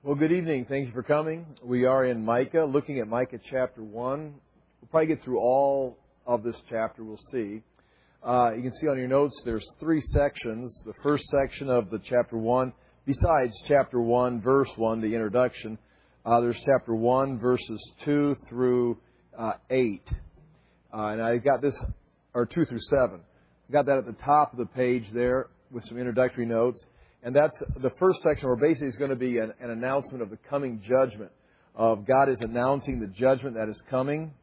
Well, good evening. Thank you for coming. We are in Micah, looking at Micah chapter 1. We'll probably get through all of this chapter. We'll see. You can see on your notes there's three sections. The first section of the chapter 1, besides chapter 1, verse 1, the introduction, there's chapter 1, verses 2 through 8. And I got this, or 2 through 7. I got that at the top of the page there with some introductory notes. And that's the first section where basically is going to be an announcement of the coming judgment. Of God is announcing the judgment that is coming.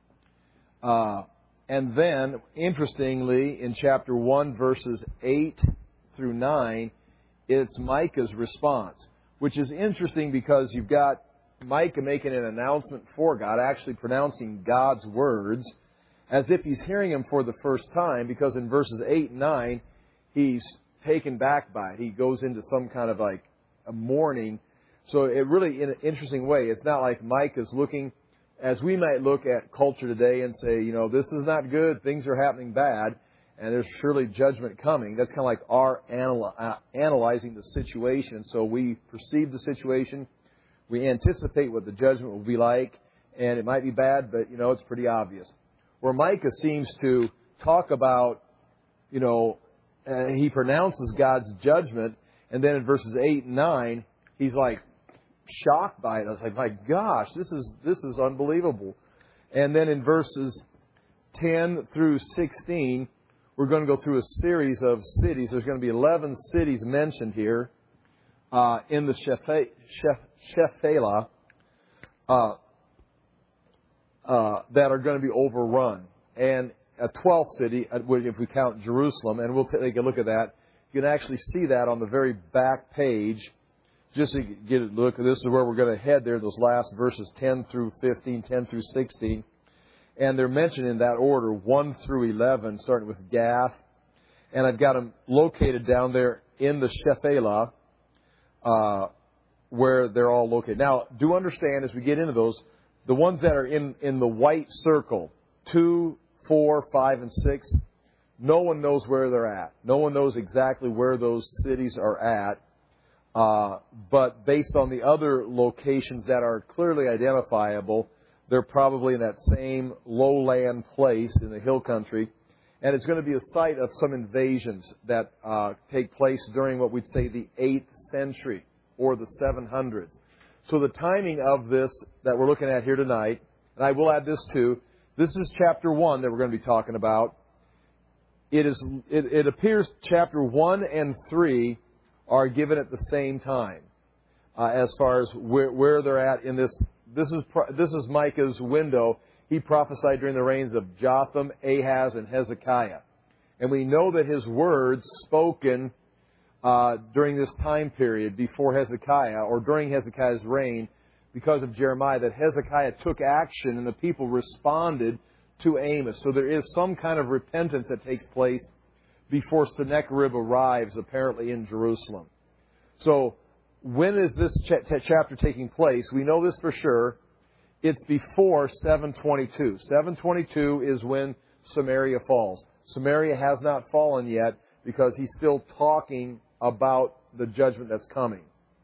And then, interestingly, in chapter 1, verses 8 through 9, it's Micah's response. Which is interesting because you've got Micah making an announcement for God, actually pronouncing God's words, as if he's hearing them for the first time, because in verses 8 and 9, he's taken back by it. He goes into some kind of like a mourning. So it really, in an interesting way, it's not like Micah's looking, as we might look at culture today and say, you know, this is not good, things are happening bad, and there's surely judgment coming. That's kind of like our analyzing the situation. So we perceive the situation, we anticipate what the judgment will be like, and it might be bad, but, you know, it's pretty obvious. Where Micah seems to talk about, you know, he pronounces God's judgment, and then in verses 8 and 9, he's like shocked by it. I was like, my gosh, this is unbelievable. And then in verses 10 through 16, we're going to go through a series of cities. There's going to be 11 cities mentioned here in the Shephelah that are going to be overrun. And a 12th city, if we count Jerusalem, and we'll take a look at that. You can actually see that on the very back page. Just to get a look, this is where we're going to head there, those last verses 10 through 15, 10 through 16. And they're mentioned in that order, 1 through 11, starting with Gath. And I've got them located down there in the Shephelah, where they're all located. Now, do understand, as we get into those, the ones that are in the white circle, 2, 4, 5, and 6, no one knows where they're at. No one knows exactly where those cities are at. But based on the other locations that are clearly identifiable, they're probably in that same lowland place in the hill country. And it's going to be a site of some invasions that take place during what we'd say the 8th century or the 700s. So the timing of this that we're looking at here tonight, and I will add this too, this is chapter 1 that we're going to be talking about. It appears chapter 1 and 3 are given at the same time as far as where they're at in this. This is Micah's window. He prophesied during the reigns of Jotham, Ahaz, and Hezekiah. And we know that his words spoken during this time period before Hezekiah or during Hezekiah's reign, because of Jeremiah, that Hezekiah took action and the people responded to Amos. So there is some kind of repentance that takes place before Sennacherib arrives, apparently in Jerusalem. So when is this chapter taking place? We know this for sure. It's before 722. 722 is when Samaria falls. Samaria has not fallen yet because he's still talking about the judgment that's coming.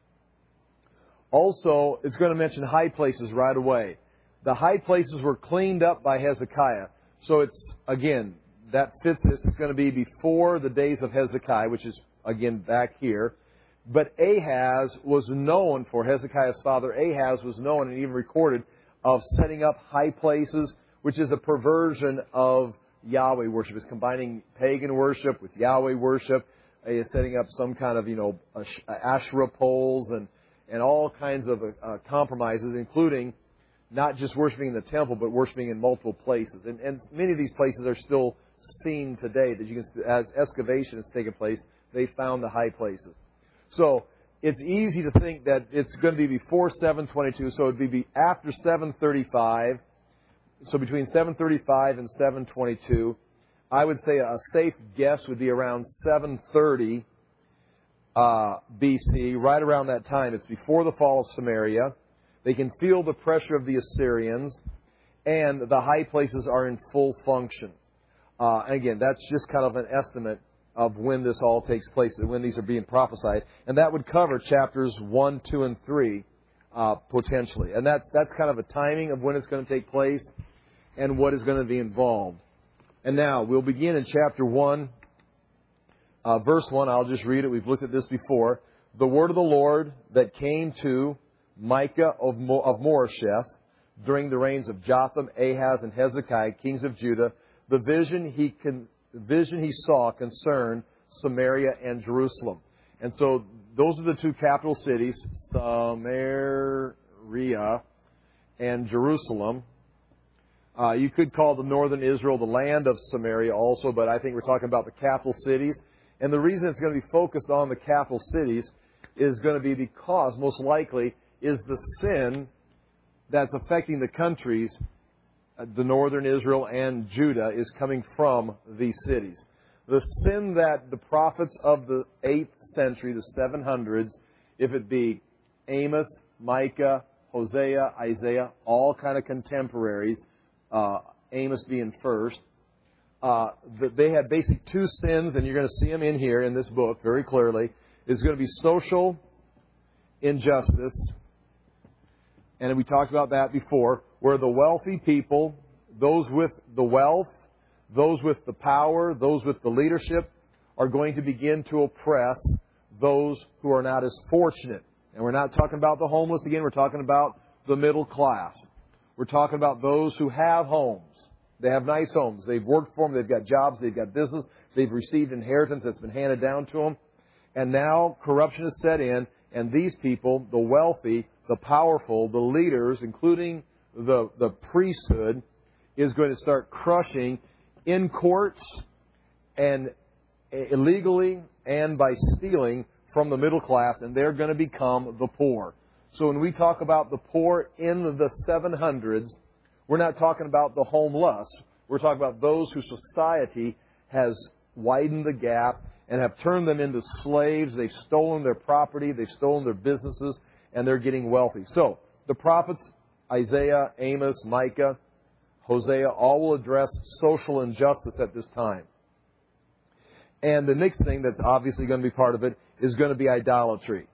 Also, it's going to mention high places right away. The high places were cleaned up by Hezekiah. So it's, again, that fits this. It's going to be before the days of Hezekiah, which is, again, back here. But Ahaz was known for, Hezekiah's father Ahaz was known and even recorded of setting up high places, which is a perversion of Yahweh worship. It's combining pagan worship with Yahweh worship. Is setting up some kind of, Asherah poles and all kinds of compromises, including not just worshiping in the temple, but worshiping in multiple places. And many of these places are still seen today. That you can, as excavation has taken place, they found the high places. So it's easy to think that it's going to be before 722, so it would be after 735. So between 735 and 722, I would say a safe guess would be around 730 BC, right around that time. It's before the fall of Samaria. They can feel the pressure of the Assyrians, and the high places are in full function. Again, that's just kind of an estimate of when this all takes place, and when these are being prophesied. And that would cover chapters 1, 2, and 3, potentially. And that's kind of a timing of when it's going to take place and what is going to be involved. And now, we'll begin in chapter 1, verse 1. I'll just read it. We've looked at this before. The word of the Lord that came to Micah of Moresheth during the reigns of Jotham, Ahaz, and Hezekiah, kings of Judah, the vision he saw concerned Samaria and Jerusalem. And so those are the two capital cities, Samaria and Jerusalem. You could call the northern Israel the land of Samaria also, but I think we're talking about the capital cities. And the reason it's going to be focused on the capital cities is going to be because, most likely, is the sin that's affecting the countries, the northern Israel and Judah, is coming from these cities. The sin that the prophets of the 8th century, the 700s, if it be Amos, Micah, Hosea, Isaiah, all kind of contemporaries, Amos being first, they had basic two sins, and you're going to see them in here in this book very clearly. It's going to be social injustice, and we talked about that before, where the wealthy people, those with the wealth, those with the power, those with the leadership, are going to begin to oppress those who are not as fortunate. And we're not talking about the homeless again. We're talking about the middle class. We're talking about those who have homes. They have nice homes. They've worked for them. They've got jobs. They've got business. They've received inheritance that's been handed down to them. And now corruption has set in, and these people, the wealthy, the powerful, the leaders, including the priesthood, is going to start crushing in courts and illegally and by stealing from the middle class, and they're going to become the poor. So when we talk about the poor in the 700s, we're not talking about the homeless. We're talking about those whose society has widened the gap and have turned them into slaves. They've stolen their property. They've stolen their businesses, and they're getting wealthy. So the prophets, Isaiah, Amos, Micah, Hosea, all will address social injustice at this time. And the next thing that's obviously going to be part of it is going to be idolatry.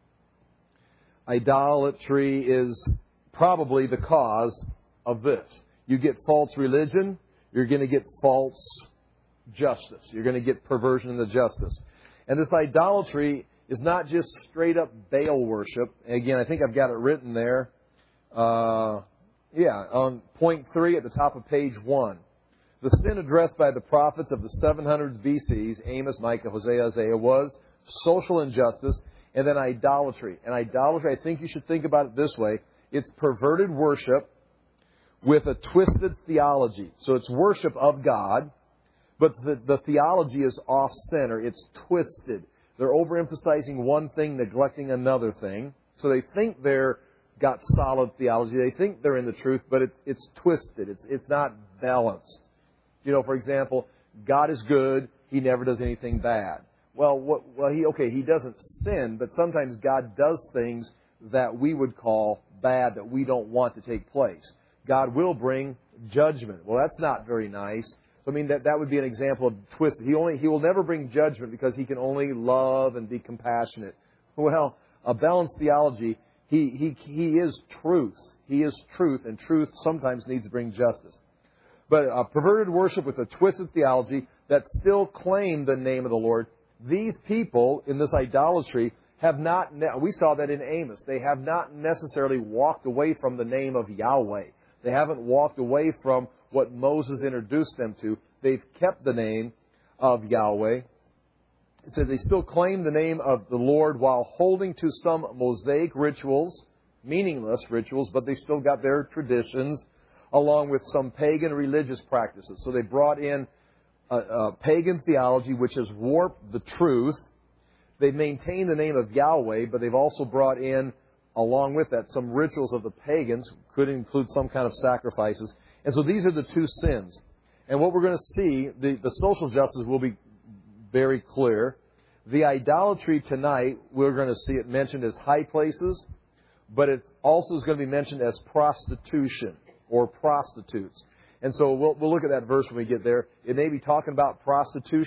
Idolatry is probably the cause of this. You get false religion, you're going to get false justice. You're going to get perversion in the justice. And this idolatry is not just straight up Baal worship. Again, I think I've got it written there. On point 3 at the top of page 1. The sin addressed by the prophets of the 700s BCs, Amos, Micah, Hosea, Isaiah, was social injustice and then idolatry. And idolatry, I think you should think about it this way. It's perverted worship with a twisted theology. So it's worship of God, but the theology is off-center. It's twisted. They're overemphasizing one thing, neglecting another thing. So they think they're got solid theology. They think they're in the truth, but it's twisted. It's not balanced. You know, for example, God is good. He never does anything bad. He doesn't sin, but sometimes God does things that we would call bad, that we don't want to take place. God will bring judgment. Well, that's not very nice. I mean, that would be an example of twist. He will never bring judgment because He can only love and be compassionate. Well, a balanced theology, He is truth. He is truth, and truth sometimes needs to bring justice. But a perverted worship with a twisted theology that still claim the name of the Lord, these people in this idolatry have not, we saw that in Amos, they have not necessarily walked away from the name of Yahweh. They haven't walked away from what Moses introduced them to. They've kept the name of Yahweh. It says they still claim the name of the Lord while holding to some Mosaic rituals, meaningless rituals, but they still got their traditions, along with some pagan religious practices. So they brought in a pagan theology which has warped the truth. They've maintained the name of Yahweh, but they've also brought in, along with that, some rituals of the pagans, could include some kind of sacrifices. And so these are the two sins. And what we're going to see, the social justice will be very clear. The idolatry tonight, we're going to see it mentioned as high places, but it also is going to be mentioned as prostitution or prostitutes. And so we'll look at that verse when we get there. It may be talking about prostitution,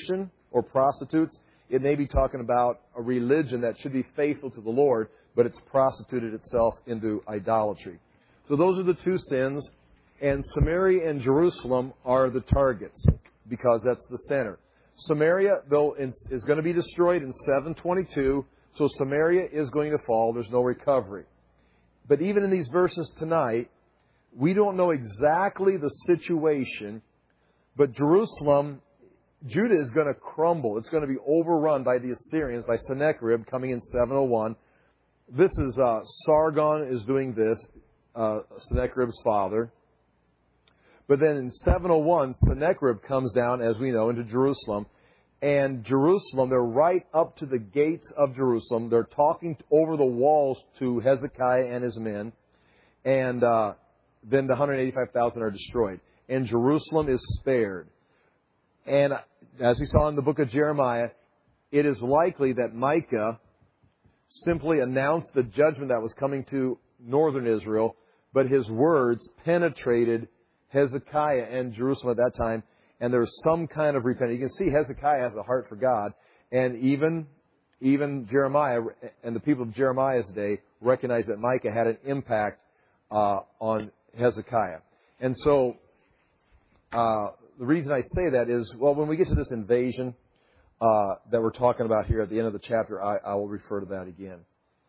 or prostitutes. It may be talking about a religion that should be faithful to the Lord, but it's prostituted itself into idolatry. So those are the two sins, and Samaria and Jerusalem are the targets because that's the center. Samaria, though, is going to be destroyed in 722, so Samaria is going to fall. There's no recovery. But even in these verses tonight, we don't know exactly the situation, but Jerusalem, Judah is going to crumble. It's going to be overrun by the Assyrians, by Sennacherib coming in 701. This is, Sargon is doing this, Sennacherib's father. But then in 701, Sennacherib comes down, as we know, into Jerusalem. And Jerusalem, they're right up to the gates of Jerusalem. They're talking over the walls to Hezekiah and his men. And then the 185,000 are destroyed. And Jerusalem is spared. And as we saw in the book of Jeremiah, it is likely that Micah simply announced the judgment that was coming to northern Israel, but his words penetrated Hezekiah and Jerusalem at that time, and there's some kind of repentance. You can see Hezekiah has a heart for God, and even Jeremiah and the people of Jeremiah's day recognized that Micah had an impact on Hezekiah. And so the reason I say that is, well, when we get to this invasion that we're talking about here at the end of the chapter, I will refer to that again.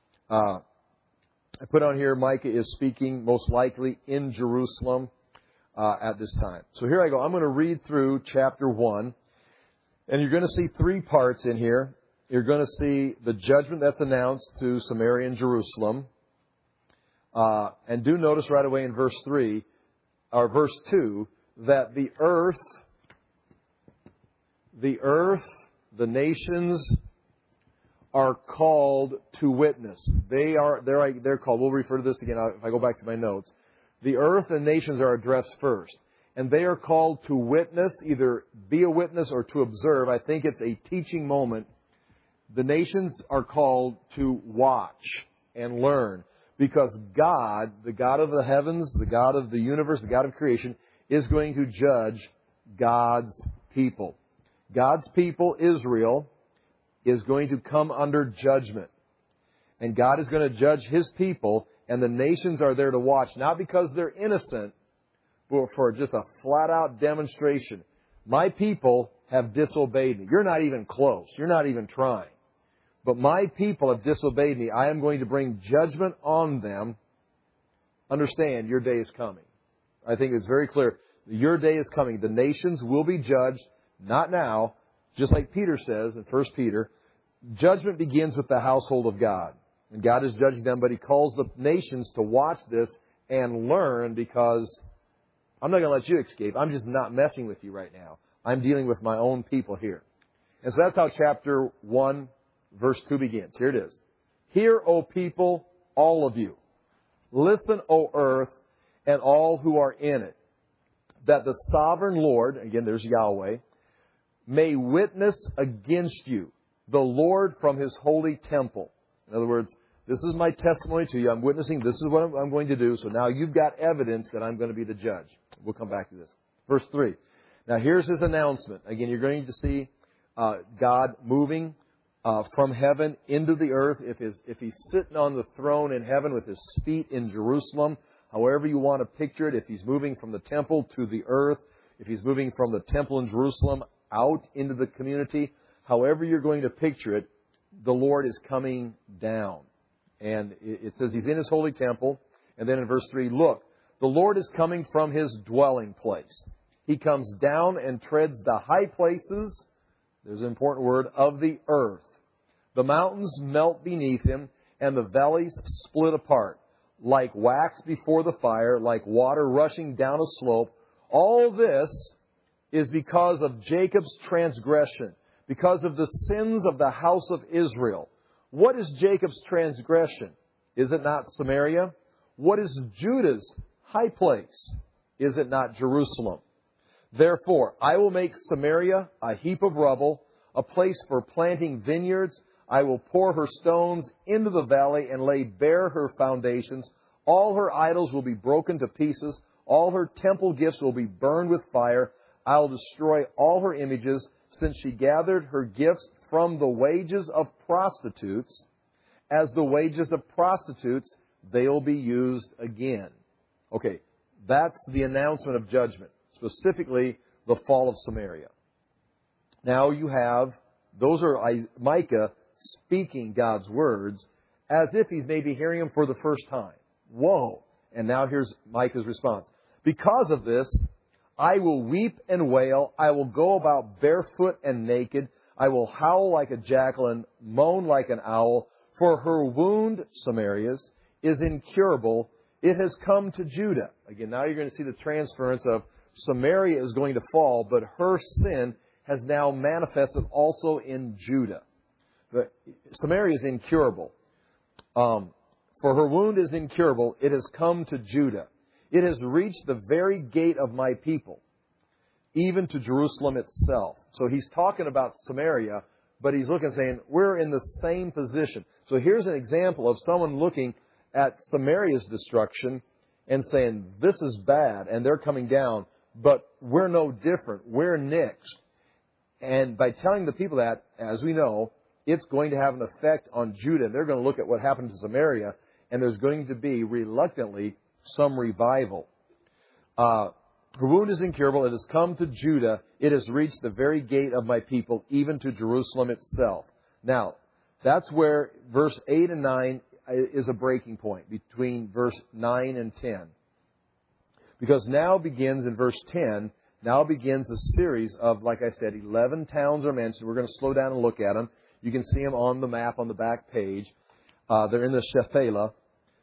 I put on here, Micah is speaking most likely in Jerusalem at this time. So here I go. I'm going to read through chapter 1, and you're going to see three parts in here. You're going to see the judgment that's announced to Samaria and Jerusalem. And do notice right away in verse 3, or verse 2, that the earth, the nations are called to witness. They're called. We'll refer to this again if I go back to my notes. The earth and nations are addressed first. And they are called to witness, either be a witness or to observe. I think it's a teaching moment. The nations are called to watch and learn. Because God, the God of the heavens, the God of the universe, the God of creation, is going to judge God's people. God's people, Israel, is going to come under judgment. And God is going to judge His people, and the nations are there to watch, not because they're innocent, but for just a flat-out demonstration. My people have disobeyed me. You're not even close. You're not even trying. But my people have disobeyed me. I am going to bring judgment on them. Understand, your day is coming. I think it's very clear. Your day is coming. The nations will be judged, not now, just like Peter says in 1 Peter. Judgment begins with the household of God. And God is judging them, but He calls the nations to watch this and learn, because I'm not going to let you escape. I'm just not messing with you right now. I'm dealing with my own people here. And so that's how chapter 1, verse 2 begins. Here it is. Hear, O people, all of you. Listen, O earth, and all who are in it, that the sovereign Lord, again, there's Yahweh, may witness against you, the Lord from His holy temple. In other words, this is my testimony to you. I'm witnessing. This is what I'm going to do. So now you've got evidence that I'm going to be the judge. We'll come back to this. Verse 3. Now here's His announcement. Again, you're going to see God moving from heaven into the earth. If He's sitting on the throne in heaven with His feet in Jerusalem, however you want to picture it, if He's moving from the temple to the earth, if He's moving from the temple in Jerusalem out into the community, however you're going to picture it, the Lord is coming down. And it says He's in His holy temple. And then in verse 3, look, the Lord is coming from His dwelling place. He comes down and treads the high places, there's an important word, of the earth. The mountains melt beneath Him, and the valleys split apart. Like wax before the fire, like water rushing down a slope. All this is because of Jacob's transgression, because of the sins of the house of Israel. What is Jacob's transgression? Is it not Samaria? What is Judah's high place? Is it not Jerusalem? Therefore, I will make Samaria a heap of rubble, a place for planting vineyards. I will pour her stones into the valley and lay bare her foundations. All her idols will be broken to pieces. All her temple gifts will be burned with fire. I will destroy all her images. since she gathered her gifts from the wages of prostitutes. As the wages of prostitutes, they'll be used again. Okay, that's the announcement of judgment, specifically the fall of Samaria. Now you have, those are Micah speaking God's words as if he's maybe hearing them for the first time. Whoa! And now here's Micah's response. Because of this, I will weep and wail. I will go about barefoot and naked. I will howl like a jackal and moan like an owl. For her wound, Samaria's, is incurable. It has come to Judah. Again, now you're going to see the transference of Samaria is going to fall, but her sin has now manifested also in Judah. But Samaria is incurable. For her wound is incurable. It has come to Judah. It has reached the very gate of my people, even to Jerusalem itself. So he's talking about Samaria, but he's looking saying, we're in the same position. So here's an example of someone looking at Samaria's destruction and saying, this is bad, and they're coming down, but we're no different. We're next. And by telling the people that, as we know, it's going to have an effect on Judah. They're going to look at what happened to Samaria, and there's going to be, reluctantly, some revival. Her wound is incurable. It has come to Judah. It has reached the very gate of my people, even to Jerusalem itself. Now, that's where verse 8 and 9 is a breaking point between verse 9 and 10. Because now begins, in verse 10, now begins a series of, like I said, 11 towns are mentioned. We're going to slow down and look at them. You can see them on the map on the back page. They're in the Shephelah.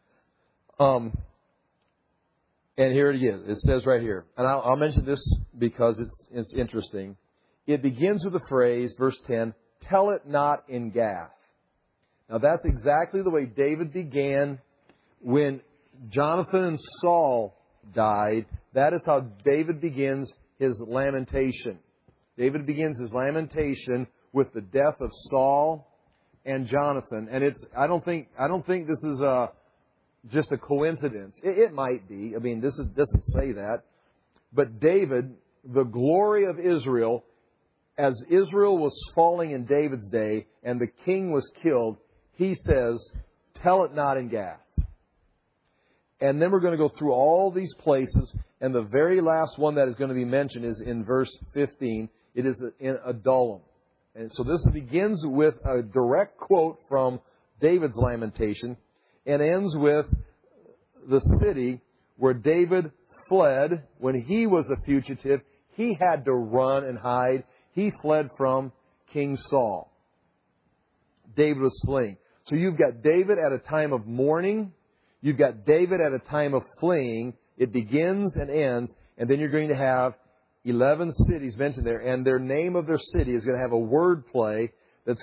And here it is. It says right here. And I'll mention this because it's interesting. It begins with the phrase, verse 10, tell it not in Gath. Now that's exactly the way David began when Jonathan and Saul died. That is how David begins his lamentation. David begins his lamentation with the death of Saul and Jonathan. And I don't think this is just a coincidence. It might be. I mean, this doesn't say that. But David, the glory of Israel, as Israel was falling in David's day and the king was killed, he says, tell it not in Gath. And then we're going to go through all these places, and the very last one that is going to be mentioned is in verse 15. It is in Adullam. And so this begins with a direct quote from David's lamentation and ends with the city where David fled when he was a fugitive. He had to run and hide. He fled from King Saul. David was fleeing. So you've got David at a time of mourning. You've got David at a time of fleeing. It begins and ends. And then you're going to have 11 cities mentioned there. And their name of their city is going to have a word play that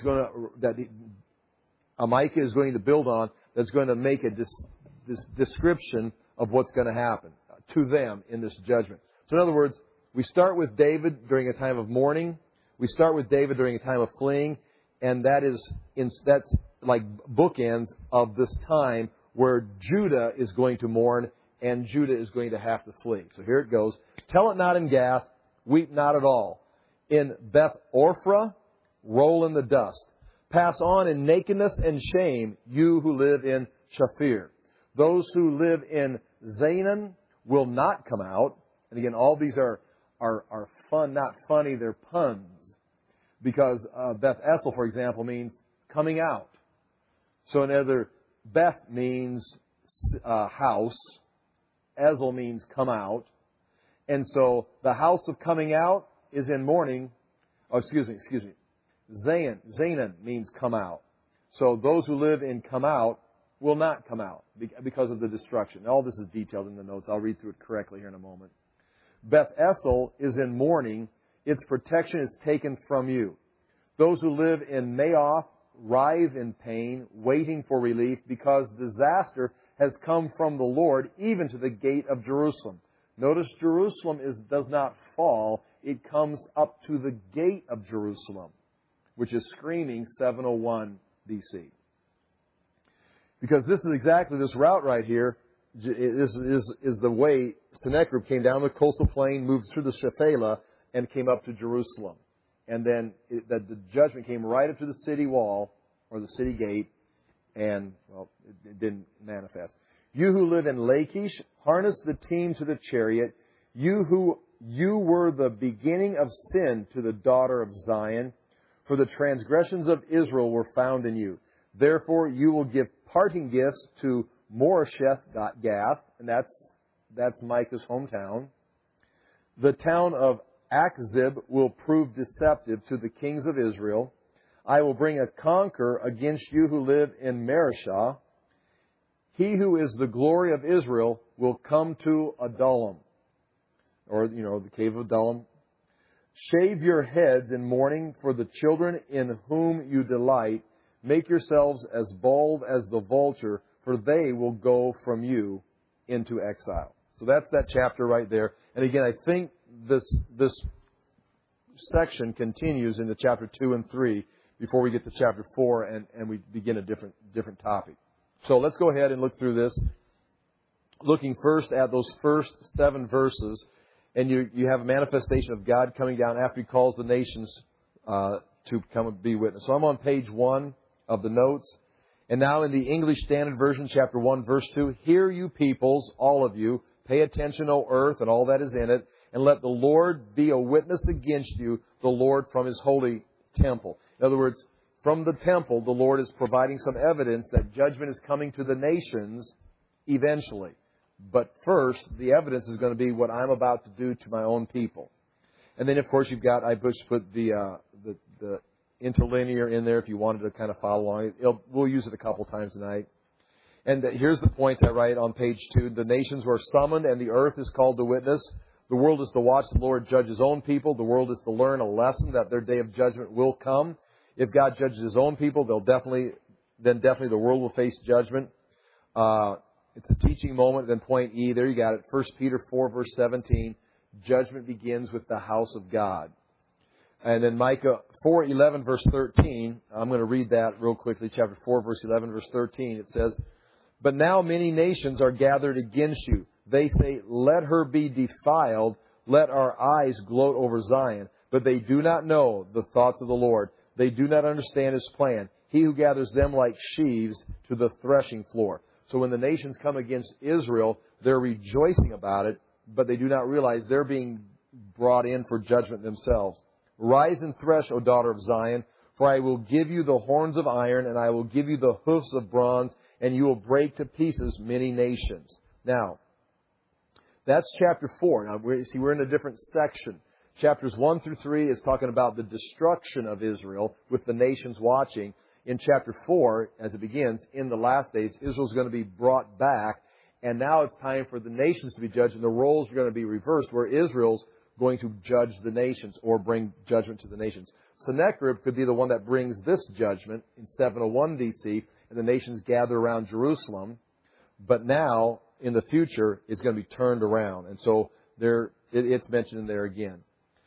Micah is going to build on, that's going to make this description of what's going to happen to them in this judgment. So in other words, we start with David during a time of mourning. We start with David during a time of fleeing. And that's like bookends of this time where Judah is going to mourn and Judah is going to have to flee. So here it goes. Tell it not in Gath, weep not at all. In Beth Orphra, roll in the dust. Pass on in nakedness and shame, you who live in Shaphir. Those who live in Zaanan will not come out. And again, all these are fun, not funny, they're puns. Because Beth Esel, for example, means coming out. So in other, Beth means house. Esel means come out. And so the house of coming out is in mourning. Oh, excuse me. Zaanan means come out. So those who live in come out will not come out because of the destruction. All this is detailed in the notes. I'll read through it correctly here in a moment. Beth Esel is in mourning. Its protection is taken from you. Those who live in Maoth writhe in pain, waiting for relief, because disaster has come from the Lord, even to the gate of Jerusalem. Notice Jerusalem does not fall. It comes up to the gate of Jerusalem, which is screaming 701 BC. Because this is exactly this route right here is the way Sennacherib came down the coastal plain, moved through the Shephelah, and came up to Jerusalem. and then that the judgment came right up to the city wall or the city gate, and, well, it didn't manifest. You who live in Lachish, harness the team to the chariot. You were the beginning of sin to the daughter of Zion, for the transgressions of Israel were found in you. Therefore, you will give parting gifts to Moresheth Gath, and that's Micah's hometown. The town of Achzib will prove deceptive to the kings of Israel. I will bring a conqueror against you who live in Mareshah. He who is the glory of Israel will come to Adullam, or, the cave of Adullam. Shave your heads in mourning for the children in whom you delight. Make yourselves as bald as the vulture, for they will go from you into exile. So that's that chapter right there. And again, I think this section continues into chapter 2 and 3 before we get to chapter 4 and we begin a different topic. So let's go ahead and look through this. Looking first at those first 7 verses, and you have a manifestation of God coming down after He calls the nations to come and be witness. So I'm on page 1 of the notes. And now in the English Standard Version, chapter 1, verse 2, Hear you peoples, all of you, pay attention, O earth, and all that is in it, and let the Lord be a witness against you, the Lord from His holy temple. In other words, from the temple, the Lord is providing some evidence that judgment is coming to the nations eventually. But first, the evidence is going to be what I'm about to do to my own people. And then, of course, you've got, I just put the interlinear in there if you wanted to kind of follow along. We'll use it a couple times tonight. And here's the points I write on page 2. The nations were summoned and the earth is called to witness. The world is to watch the Lord judge His own people. The world is to learn a lesson that their day of judgment will come. If God judges His own people, definitely the world will face judgment. It's a teaching moment. Then point E, there you got it. 1 Peter 4, verse 17. Judgment begins with the house of God. And then Micah 4:11, verse 13. I'm going to read that real quickly. Chapter 4, verse 11, verse 13. It says, But now many nations are gathered against you. They say, Let her be defiled. Let our eyes gloat over Zion. But they do not know the thoughts of the Lord. They do not understand His plan. He who gathers them like sheaves to the threshing floor. So when the nations come against Israel, they're rejoicing about it, but they do not realize they're being brought in for judgment themselves. Rise and thresh, O daughter of Zion, for I will give you the horns of iron, and I will give you the hoofs of bronze, and you will break to pieces many nations. Now, that's chapter 4. Now, we're in a different section. Chapters 1 through 3 is talking about the destruction of Israel with the nations watching. In chapter 4, as it begins, in the last days, Israel's going to be brought back, and now it's time for the nations to be judged, and the roles are going to be reversed, where Israel's going to judge the nations or bring judgment to the nations. Sennacherib could be the one that brings this judgment in 701 D.C., and the nations gather around Jerusalem. But now, in the future, it's going to be turned around. And so it's mentioned in there again.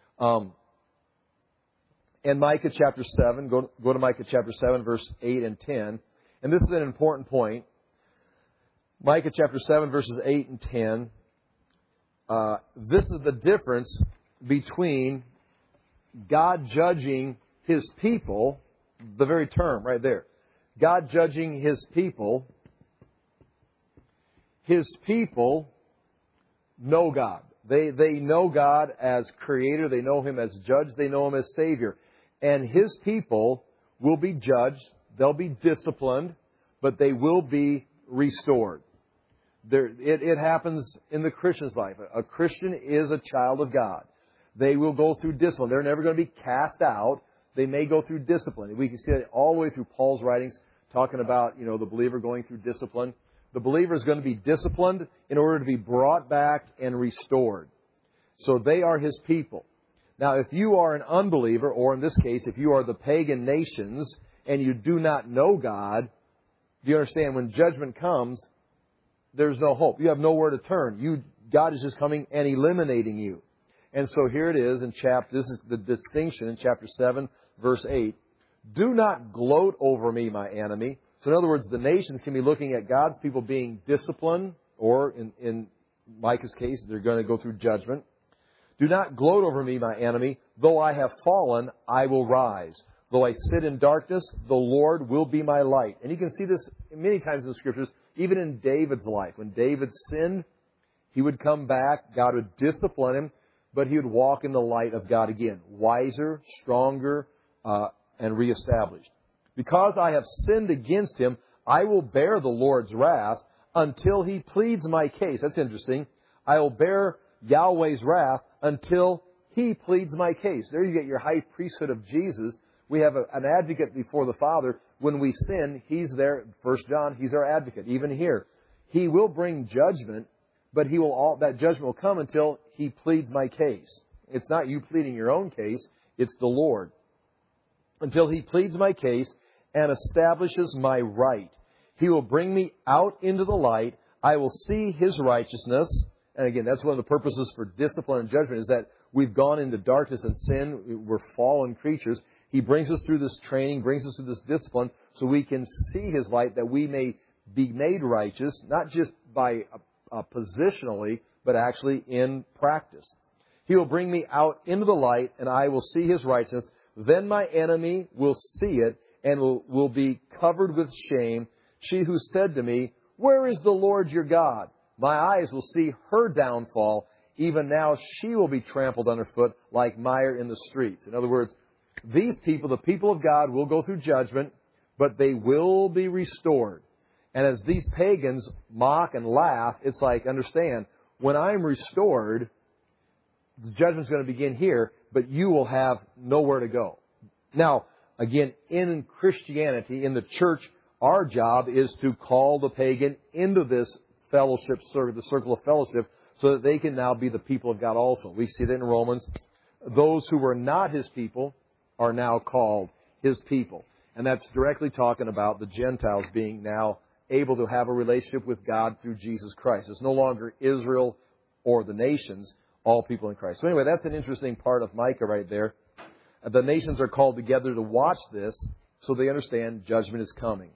And Micah chapter 7, go to Micah chapter 7, verse 8 and 10. And this is an important point. Micah chapter 7, verses 8 and 10. This is the difference between God judging His people, the very term right there. God judging His people. His people know God. They know God as Creator. They know Him as Judge. They know Him as Savior. And His people will be judged. They'll be disciplined, but they will be restored. It happens in the Christian's life. A Christian is a child of God. They will go through discipline. They're never going to be cast out. They may go through discipline. We can see it all the way through Paul's writings, talking about, the believer going through discipline. The believer is going to be disciplined in order to be brought back and restored. So they are His people. Now, if you are an unbeliever, or in this case, if you are the pagan nations and you do not know God, do you understand? When judgment comes, there's no hope. You have nowhere to turn. God is just coming and eliminating you. And so here it is in this is the distinction in chapter 7, verse 8. Do not gloat over me, my enemy. So in other words, the nations can be looking at God's people being disciplined, or in Micah's case, they're going to go through judgment. Do not gloat over me, my enemy. Though I have fallen, I will rise. Though I sit in darkness, the Lord will be my light. And you can see this many times in the Scriptures, even in David's life. When David sinned, he would come back, God would discipline him, but he would walk in the light of God again, wiser, stronger, and reestablished. Because I have sinned against him, I will bear the Lord's wrath until he pleads my case. That's interesting. I will bear Yahweh's wrath until he pleads my case. There you get your high priesthood of Jesus. We have an advocate before the Father. When we sin, he's there. 1 John, he's our advocate. Even here, he will bring judgment, but that judgment will come until he pleads my case. It's not you pleading your own case. It's the Lord. Until he pleads my case and establishes my right. He will bring me out into the light. I will see his righteousness. And again, that's one of the purposes for discipline and judgment, is that we've gone into darkness and sin. We're fallen creatures. He brings us through this training, brings us through this discipline, so we can see his light, that we may be made righteous, not just by positionally, but actually in practice. He will bring me out into the light, and I will see his righteousness. Then my enemy will see it and will be covered with shame. She who said to me, where is the Lord your God? My eyes will see her downfall. Even now she will be trampled underfoot like mire in the streets. In other words, these people, the people of God, will go through judgment, but they will be restored. And as these pagans mock and laugh, it's like, understand, when I'm restored, the judgment's going to begin here, but you will have nowhere to go. Now, again, in Christianity, in the church, our job is to call the pagan into this fellowship, the circle of fellowship, so that they can now be the people of God also. We see that in Romans. Those who were not his people are now called his people. And that's directly talking about the Gentiles being now able to have a relationship with God through Jesus Christ. It's no longer Israel or the nations, all people in Christ. So anyway, that's an interesting part of Micah right there. The nations are called together to watch this so they understand judgment is coming.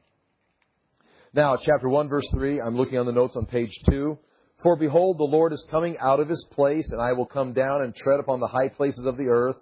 Now, chapter 1, verse 3, I'm looking on the notes on page 2. For behold, the Lord is coming out of his place, and I will come down and tread upon the high places of the earth.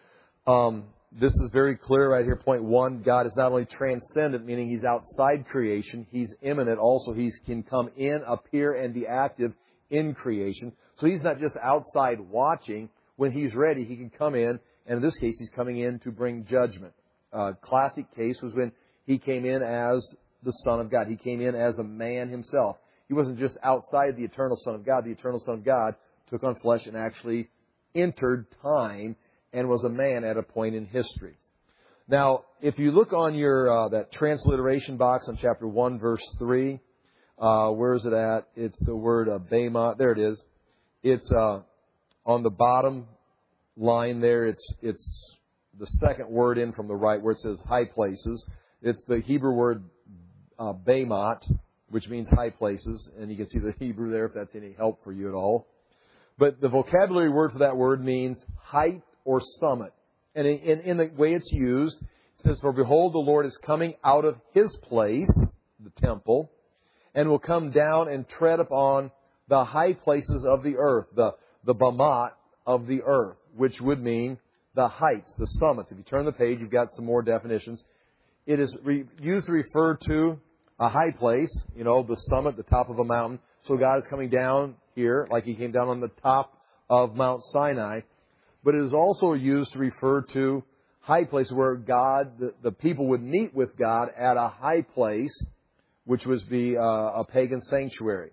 This is very clear right here. Point 1, God is not only transcendent, meaning he's outside creation, he's immanent. Also, he can come in, appear, and be active in creation. So he's not just outside watching. When he's ready, he can come in, and in this case, he's coming in to bring judgment. Classic case was when he came in as the Son of God. He came in as a man himself. He wasn't just outside the eternal Son of God. The eternal Son of God took on flesh and actually entered time and was a man at a point in history. Now, if you look on your that transliteration box on chapter 1, verse 3, where is it at? It's the word bema. There it is. It's on the bottom line there. It's the second word in from the right where it says high places. It's the Hebrew word bemat, which means high places. And you can see the Hebrew there if that's any help for you at all. But the vocabulary word for that word means height or summit. And in the way it's used, it says, for behold, the Lord is coming out of his place, the temple, and will come down and tread upon the high places of the earth, the bamat of the earth, which would mean the heights, the summits. If you turn the page, you've got some more definitions. It is used to refer to a high place, the summit, the top of a mountain. So God is coming down here, like he came down on the top of Mount Sinai. But it is also used to refer to high places where God, the people would meet with God at a high place, which would be a pagan sanctuary.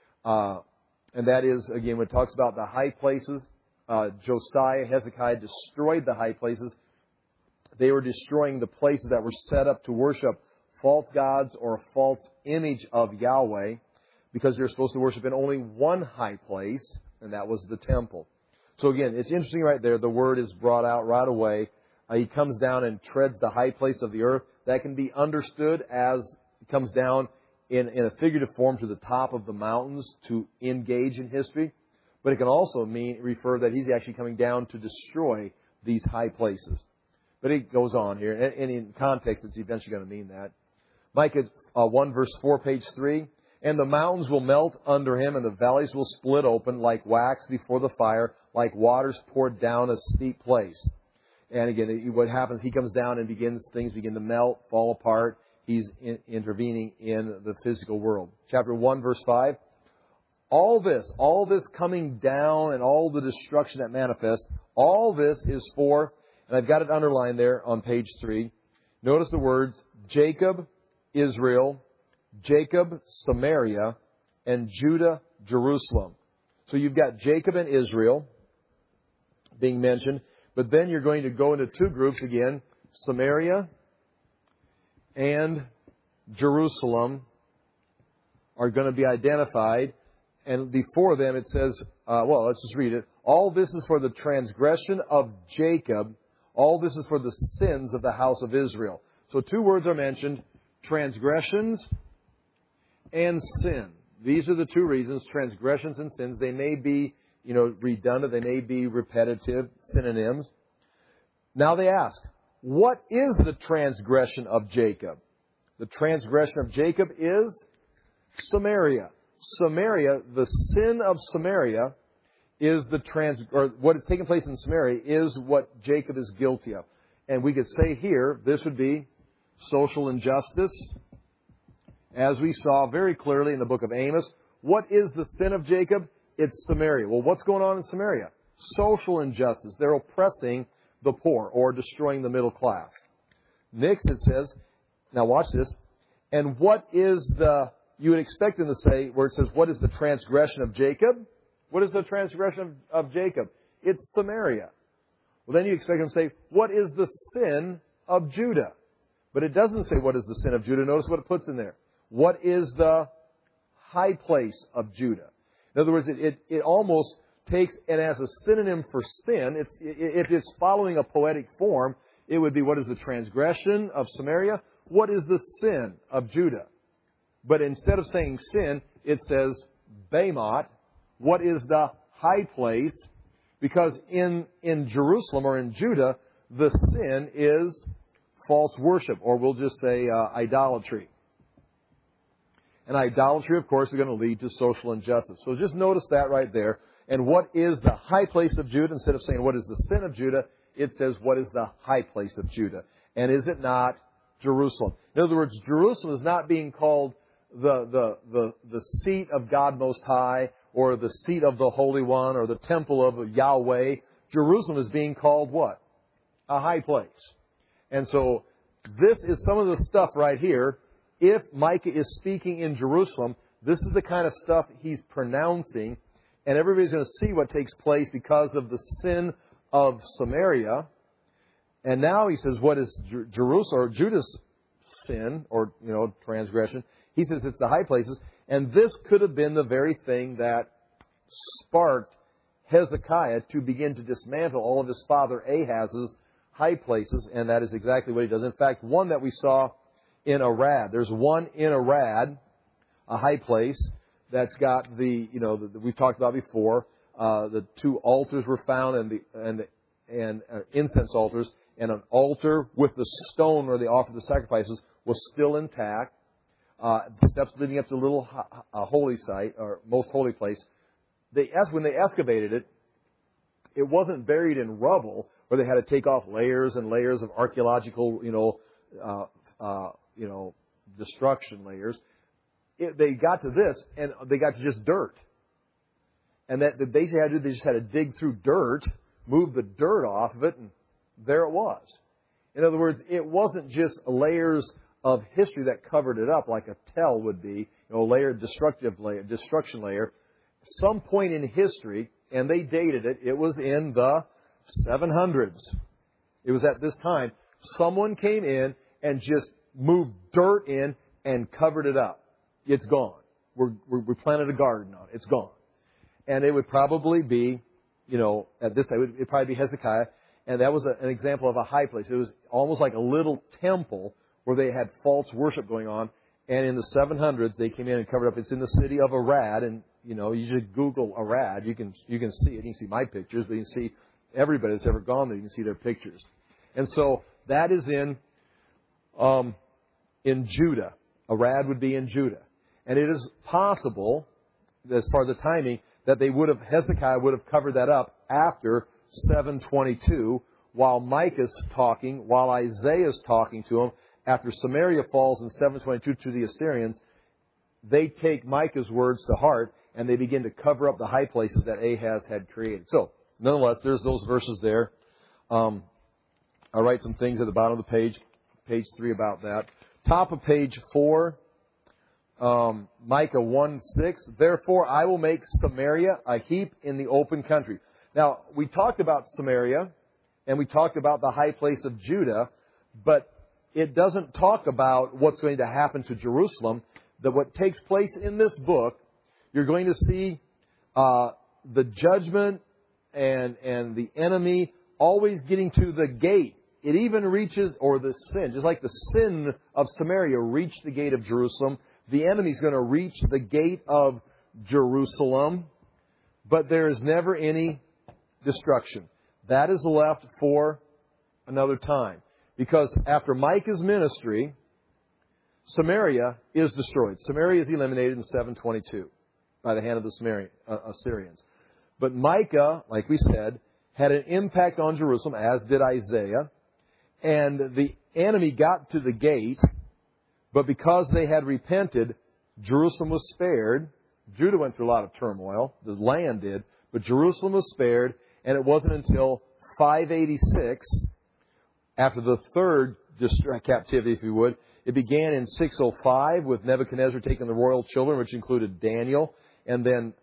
And that is, again, when it talks about the high places, Josiah, Hezekiah destroyed the high places. They were destroying the places that were set up to worship false gods or a false image of Yahweh, because they're supposed to worship in only one high place, and that was the temple. So again, it's interesting right there. The word is brought out right away. He comes down and treads the high place of the earth. That can be understood as he comes down in a figurative form to the top of the mountains to engage in history. But it can also refer that he's actually coming down to destroy these high places. But it goes on here. And in context, it's eventually going to mean that. Micah 1 verse 4, page 3. And the mountains will melt under him, and the valleys will split open like wax before the fire. like waters poured down a steep place. And again, what happens, he comes down and things begin to melt, fall apart. He's intervening in the physical world. Chapter 1, verse 5. All this coming down and all the destruction that manifests, all this is for, and I've got it underlined there on page 3. Notice the words Jacob, Israel, Jacob, Samaria, and Judah, Jerusalem. So you've got Jacob and Israel being mentioned, but then you're going to go into two groups again, Samaria and Jerusalem are going to be identified. And before them it says, let's just read it. All this is for the transgression of Jacob. All this is for the sins of the house of Israel. So two words are mentioned, transgressions and sin. These are the two reasons, transgressions and sins. They may be, redundant. They may be repetitive synonyms. Now they ask, what is the transgression of Jacob? The transgression of Jacob is Samaria. Samaria, the sin of Samaria is what is taking place in Samaria is what Jacob is guilty of. And we could say here, this would be social injustice. As we saw very clearly in the book of Amos, what is the sin of Jacob? It's Samaria. Well, what's going on in Samaria? Social injustice. They're oppressing the poor or destroying the middle class. Next it says, now watch this, and what is you would expect them to say, where it says, what is the transgression of Jacob? What is the transgression of Jacob? It's Samaria. Well, then you expect them to say, what is the sin of Judah? But it doesn't say what is the sin of Judah. Notice what it puts in there. What is the high place of Judah? In other words, it almost takes it as a synonym for sin. If it's following a poetic form, it would be what is the transgression of Samaria? What is the sin of Judah? But instead of saying sin, it says Bamoth. What is the high place? Because in Jerusalem or in Judah, the sin is false worship, or we'll just say idolatry. And idolatry, of course, is going to lead to social injustice. So just notice that right there. And what is the high place of Judah? Instead of saying what is the sin of Judah, it says what is the high place of Judah. And is it not Jerusalem? In other words, Jerusalem is not being called the seat of God Most High, or the seat of the Holy One, or the temple of Yahweh. Jerusalem is being called what? A high place. And so this is some of the stuff right here. If Micah is speaking in Jerusalem, this is the kind of stuff he's pronouncing, and everybody's going to see what takes place because of the sin of Samaria. And now he says, what is Jerusalem or Judah's sin or transgression? He says it's the high places, and this could have been the very thing that sparked Hezekiah to begin to dismantle all of his father Ahaz's high places, and that is exactly what he does. In fact, one that we saw in Arad, there's one in Arad, a high place that's got that we've talked about before. The two altars were found, and incense altars, and an altar with the stone where they offered the sacrifices was still intact. The steps leading up to the little holy site, or most holy place, when they excavated it, it wasn't buried in rubble where they had to take off layers and layers of archaeological, destruction layers. They got to this, and they got to just dirt. And that they basically had to do, they just had to dig through dirt, move the dirt off of it, and there it was. In other words, it wasn't just layers of history that covered it up like a tell would be, destruction layer. Some point in history, and they dated it, it was in the 700s. It was at this time. Someone came in and just moved dirt in and covered it up. It's gone. We planted a garden on it. It's gone. And it would probably be, at this time, it'd probably be Hezekiah. And that was an example of a high place. It was almost like a little temple where they had false worship going on. And in the 700s, they came in and covered up. It's in the city of Arad. And, you should Google Arad. You can see it. You can see my pictures, but you can see everybody that's ever gone there. You can see their pictures. And so that is in Judah. Arad would be in Judah. And it is possible, as far as the timing, that Hezekiah would have covered that up after 722, while Micah's talking, while Isaiah's talking to him. After Samaria falls in 722 to the Assyrians, they take Micah's words to heart, and they begin to cover up the high places that Ahaz had created. So, nonetheless, there's those verses there. I'll write some things at the bottom of the page 3 about that. Top of page 4, Micah 1:6. Therefore, I will make Samaria a heap in the open country. Now, we talked about Samaria, and we talked about the high place of Judah, but it doesn't talk about what's going to happen to Jerusalem. That what takes place in this book, you're going to see the judgment and the enemy always getting to the gate. It even reaches, or the sin, just like the sin of Samaria reached the gate of Jerusalem, the enemy's going to reach the gate of Jerusalem, but there is never any destruction. That is left for another time. Because after Micah's ministry, Samaria is destroyed. Samaria is eliminated in 722 by the hand of the Assyrians. But Micah, like we said, had an impact on Jerusalem, as did Isaiah. And the enemy got to the gate, but because they had repented, Jerusalem was spared. Judah went through a lot of turmoil. The land did. But Jerusalem was spared, and it wasn't until 586, after the third captivity, if you would. It began in 605 with Nebuchadnezzar taking the royal children, which included Daniel, and then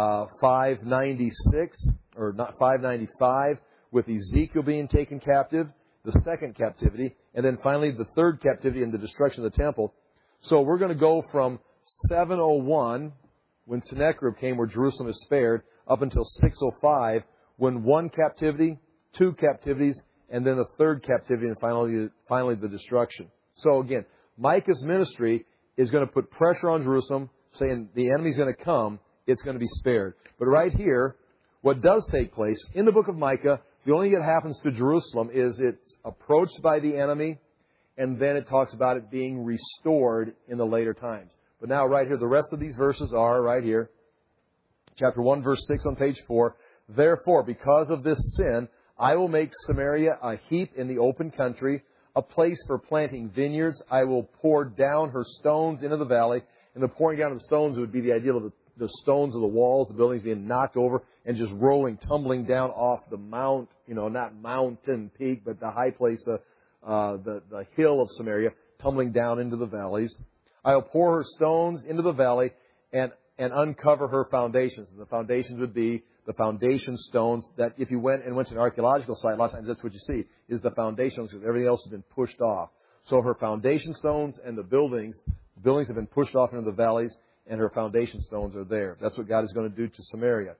596, or not 595, with Ezekiel being taken captive, the second captivity, and then finally the third captivity in the destruction of the temple. So we're going to go from 701, when Sennacherib came, where Jerusalem is spared, up until 605, when one captivity, two captivities, and then the third captivity, and finally the destruction. So again, Micah's ministry is going to put pressure on Jerusalem, saying the enemy's going to come, it's going to be spared. But right here, what does take place in the book of Micah, the only thing that happens to Jerusalem is it's approached by the enemy, and then it talks about it being restored in the later times. But now right here, the rest of these verses are right here. Chapter 1, verse 6 on page 4. Therefore, because of this sin, I will make Samaria a heap in the open country, a place for planting vineyards. I will pour down her stones into the valley. And the pouring down of the stones would be the idea of the stones of the walls, the buildings being knocked over and just rolling, tumbling down off the mount, not mountain peak, but the high place, the hill of Samaria, tumbling down into the valleys. I will pour her stones into the valley and uncover her foundations. And the foundations would be the foundation stones that if you went to an archaeological site, a lot of times that's what you see, is the foundations, because everything else has been pushed off. So her foundation stones and the buildings have been pushed off into the valleys, and her foundation stones are there. That's what God is going to do to Samaria.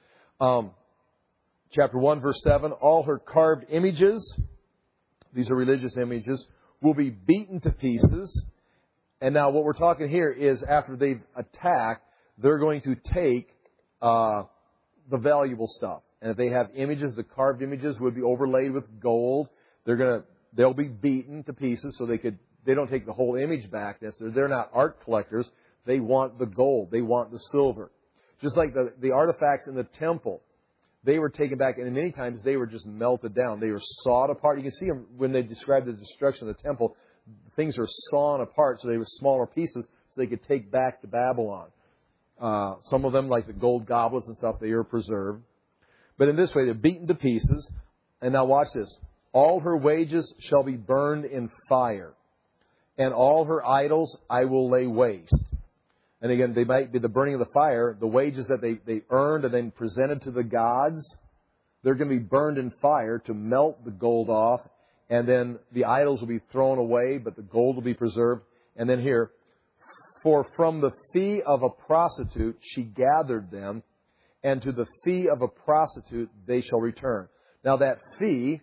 Chapter 1, verse 7, all her carved images, these are religious images, will be beaten to pieces. And now what we're talking here is after they've attacked, they're going to take the valuable stuff. And if they have images, the carved images would be overlaid with gold. They'll be beaten to pieces, so they don't take the whole image back. They're not art collectors. They want the gold. They want the silver. Just like the artifacts in the temple, they were taken back, and many times they were just melted down. They were sawed apart. You can see them when they describe the destruction of the temple. Things are sawn apart, so they were smaller pieces, so they could take back to Babylon. Some of them, like the gold goblets and stuff, they are preserved. But in this way, they're beaten to pieces. And now watch this. All her wages shall be burned in fire, and all her idols I will lay waste. And again, they might be the burning of the fire, the wages that they earned and then presented to the gods, they're going to be burned in fire to melt the gold off, and then the idols will be thrown away, but the gold will be preserved. And then here, for from the fee of a prostitute she gathered them, and to the fee of a prostitute they shall return. Now that fee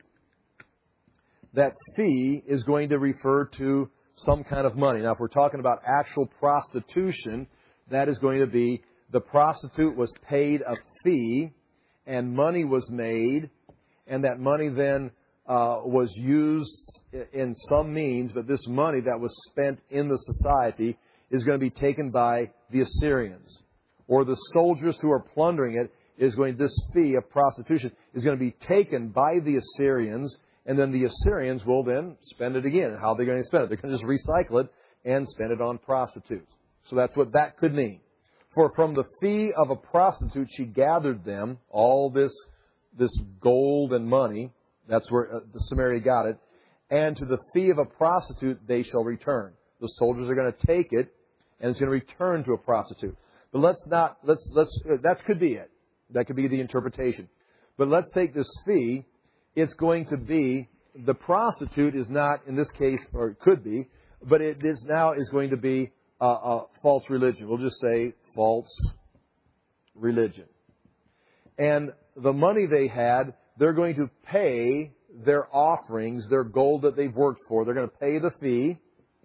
is going to refer to some kind of money. Now if we're talking about actual prostitution, that is going to be the prostitute was paid a fee and money was made, and that money then was used in some means, but this money that was spent in the society is going to be taken by the Assyrians or the soldiers who are plundering it, this fee of prostitution is going to be taken by the Assyrians, and then the Assyrians will then spend it again. How are they going to spend it? They're going to just recycle it and spend it on prostitutes. So that's what that could mean. For from the fee of a prostitute she gathered them, all this gold and money. That's where Samaria got it. And to the fee of a prostitute they shall return. The soldiers are going to take it, and it's going to return to a prostitute. But that could be it. That could be the interpretation. But let's take this fee. It's going to be, the prostitute is not, in this case, or it could be, but it is now is going to be a false religion. We'll just say false religion. And the money they had, they're going to pay their offerings, their gold that they've worked for. They're going to pay the fee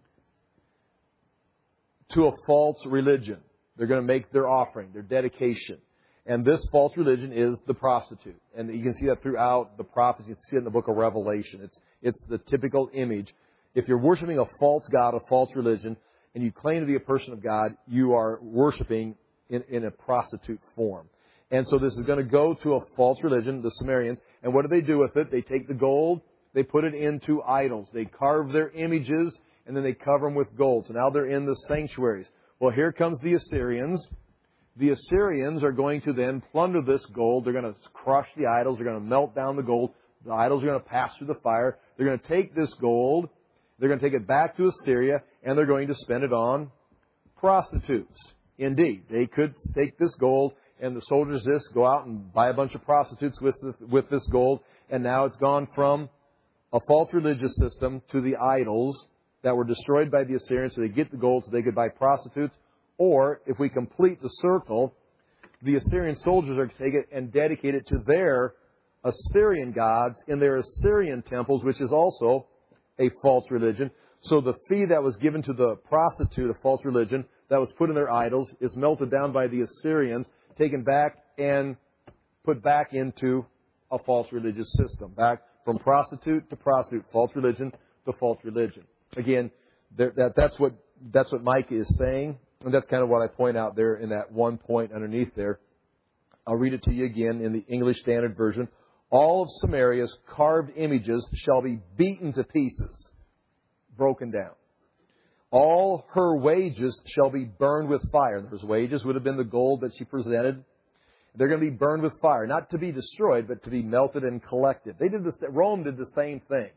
to a false religion. They're going to make their offering, their dedication. And this false religion is the prostitute. And you can see that throughout the prophets. You can see it in the book of Revelation. It's the typical image. If you're worshiping a false god, a false religion, and you claim to be a person of God, you are worshiping in a prostitute form. And so this is going to go to a false religion, the Sumerians. And what do they do with it? They take the gold, they put it into idols. They carve their images, and then they cover them with gold. So now they're in the sanctuaries. Well, here comes the Assyrians. The Assyrians are going to then plunder this gold. They're going to crush the idols. They're going to melt down the gold. The idols are going to pass through the fire. They're going to take this gold. They're going to take it back to Assyria, and they're going to spend it on prostitutes. Indeed, they could take this gold, and the soldiers just go out and buy a bunch of prostitutes with this gold, and now it's gone from a false religious system to the idols that were destroyed by the Assyrians, so they get the gold so they could buy prostitutes. Or, if we complete the circle, the Assyrian soldiers are going to take it and dedicate it to their Assyrian gods in their Assyrian temples, which is also a false religion. So the fee that was given to the prostitute, a false religion, that was put in their idols, is melted down by the Assyrians, taken back and put back into a false religious system. Back from prostitute to prostitute, false religion to false religion. Again, that's what Micah is saying, and that's kind of what I point out there in that one point underneath there. I'll read it to you again in the English Standard Version. All of Samaria's carved images shall be beaten to pieces, broken down. All her wages shall be burned with fire. Those wages would have been the gold that she presented. They're going to be burned with fire, not to be destroyed, but to be melted and collected. Rome did the same thing.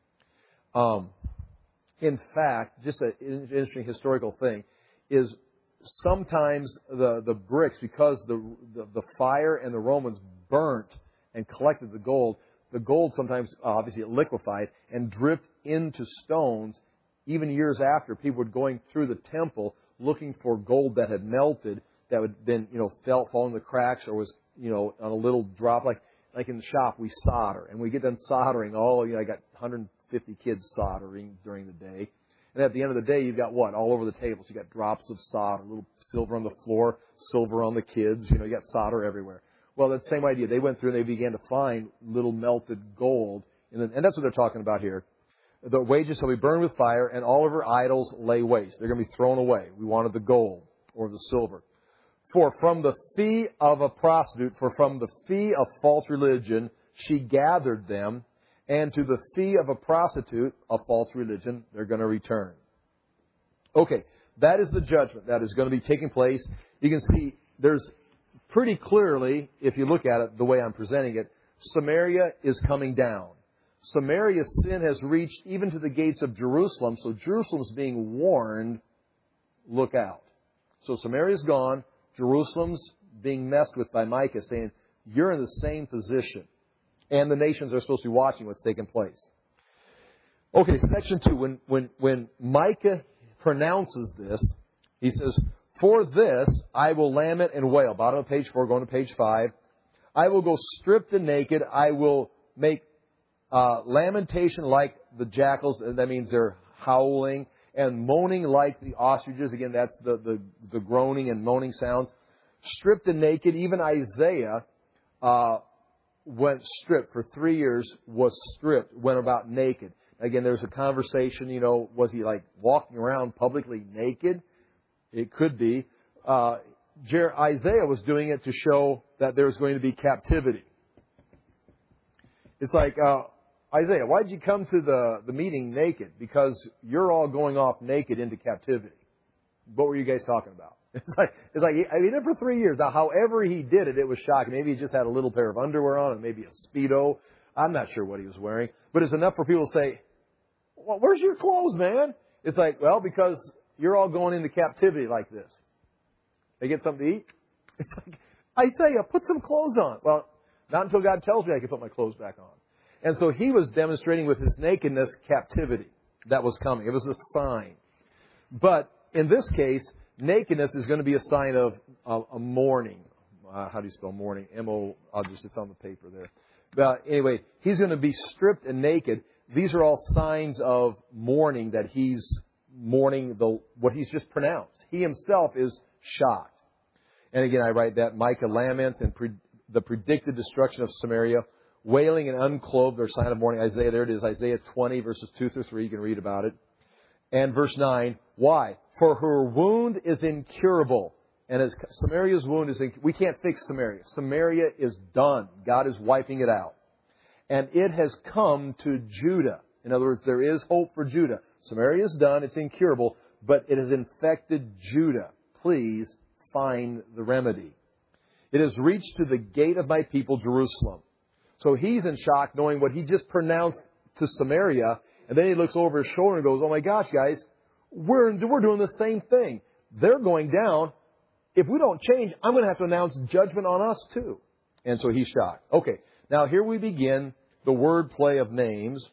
In fact, just an interesting historical thing is sometimes the bricks, because the fire and the Romans burnt and collected the gold sometimes, obviously, it liquefied and dripped into stones. Even years after, people were going through the temple looking for gold that had melted, that would then, fall in the cracks or was, on a little drop. Like in the shop, we solder. And we get done soldering. I got 150 kids soldering during the day. And at the end of the day, you've got what? All over the tables. You got drops of solder, a little silver on the floor, silver on the kids. You got solder everywhere. Well, that's the same idea. They went through and they began to find little melted gold. And that's what they're talking about here. The wages shall be burned with fire, and all of her idols lay waste. They're going to be thrown away. We wanted the gold or the silver. For from the fee of a prostitute, for from the fee of false religion, she gathered them, and to the fee of a prostitute, a false religion, they're going to return. Okay, that is the judgment that is going to be taking place. You can see there's pretty clearly, if you look at it the way I'm presenting it, Samaria is coming down. Samaria's sin has reached even to the gates of Jerusalem, so Jerusalem's being warned, look out. So Samaria's gone, Jerusalem's being messed with by Micah, saying, you're in the same position. And the nations are supposed to be watching what's taking place. Okay, section 2. When Micah pronounces this, he says, for this I will lament and wail. Bottom of page 4, going to page 5. I will go stripped and naked. I will make lamentation like the jackals. That means they're howling. And moaning like the ostriches. Again, that's the groaning and moaning sounds. Stripped and naked. Even Isaiah went stripped for 3 years, was stripped, went about naked. Again, there's a conversation, was he like walking around publicly naked? It could be. Isaiah was doing it to show that there's going to be captivity. It's like, Isaiah, why'd you come to the meeting naked? Because you're all going off naked into captivity. What were you guys talking about? It's like I did it for 3 years. Now, however he did it, it was shocking. Maybe he just had a little pair of underwear on and maybe a Speedo. I'm not sure what he was wearing. But it's enough for people to say, well, where's your clothes, man? It's like, well, because you're all going into captivity like this. They get something to eat? It's like, Isaiah, put some clothes on. Well, not until God tells me I can put my clothes back on. And so he was demonstrating with his nakedness captivity that was coming. It was a sign. But in this case, nakedness is going to be a sign of a mourning. How do you spell mourning? It's on the paper there. But anyway, he's going to be stripped and naked. These are all signs of mourning, that he's mourning what he's just pronounced. He himself is shocked. And again, I write that Micah laments and the predicted destruction of Samaria, wailing and unclothed are a sign of mourning. Isaiah, there it is, Isaiah 20, verses 2 through 3. You can read about it. And verse 9, why? For her wound is incurable. And as Samaria's wound is we can't fix Samaria. Samaria is done. God is wiping it out. And it has come to Judah. In other words, there is hope for Judah. Samaria is done. It's incurable. But it has infected Judah. Please find the remedy. It has reached to the gate of my people, Jerusalem. So he's in shock knowing what he just pronounced to Samaria. And then he looks over his shoulder and goes, oh my gosh, guys, we're doing the same thing. They're going down. If we don't change, I'm going to have to announce judgment on us too. And so he's shocked. Okay, now here we begin the word play of names.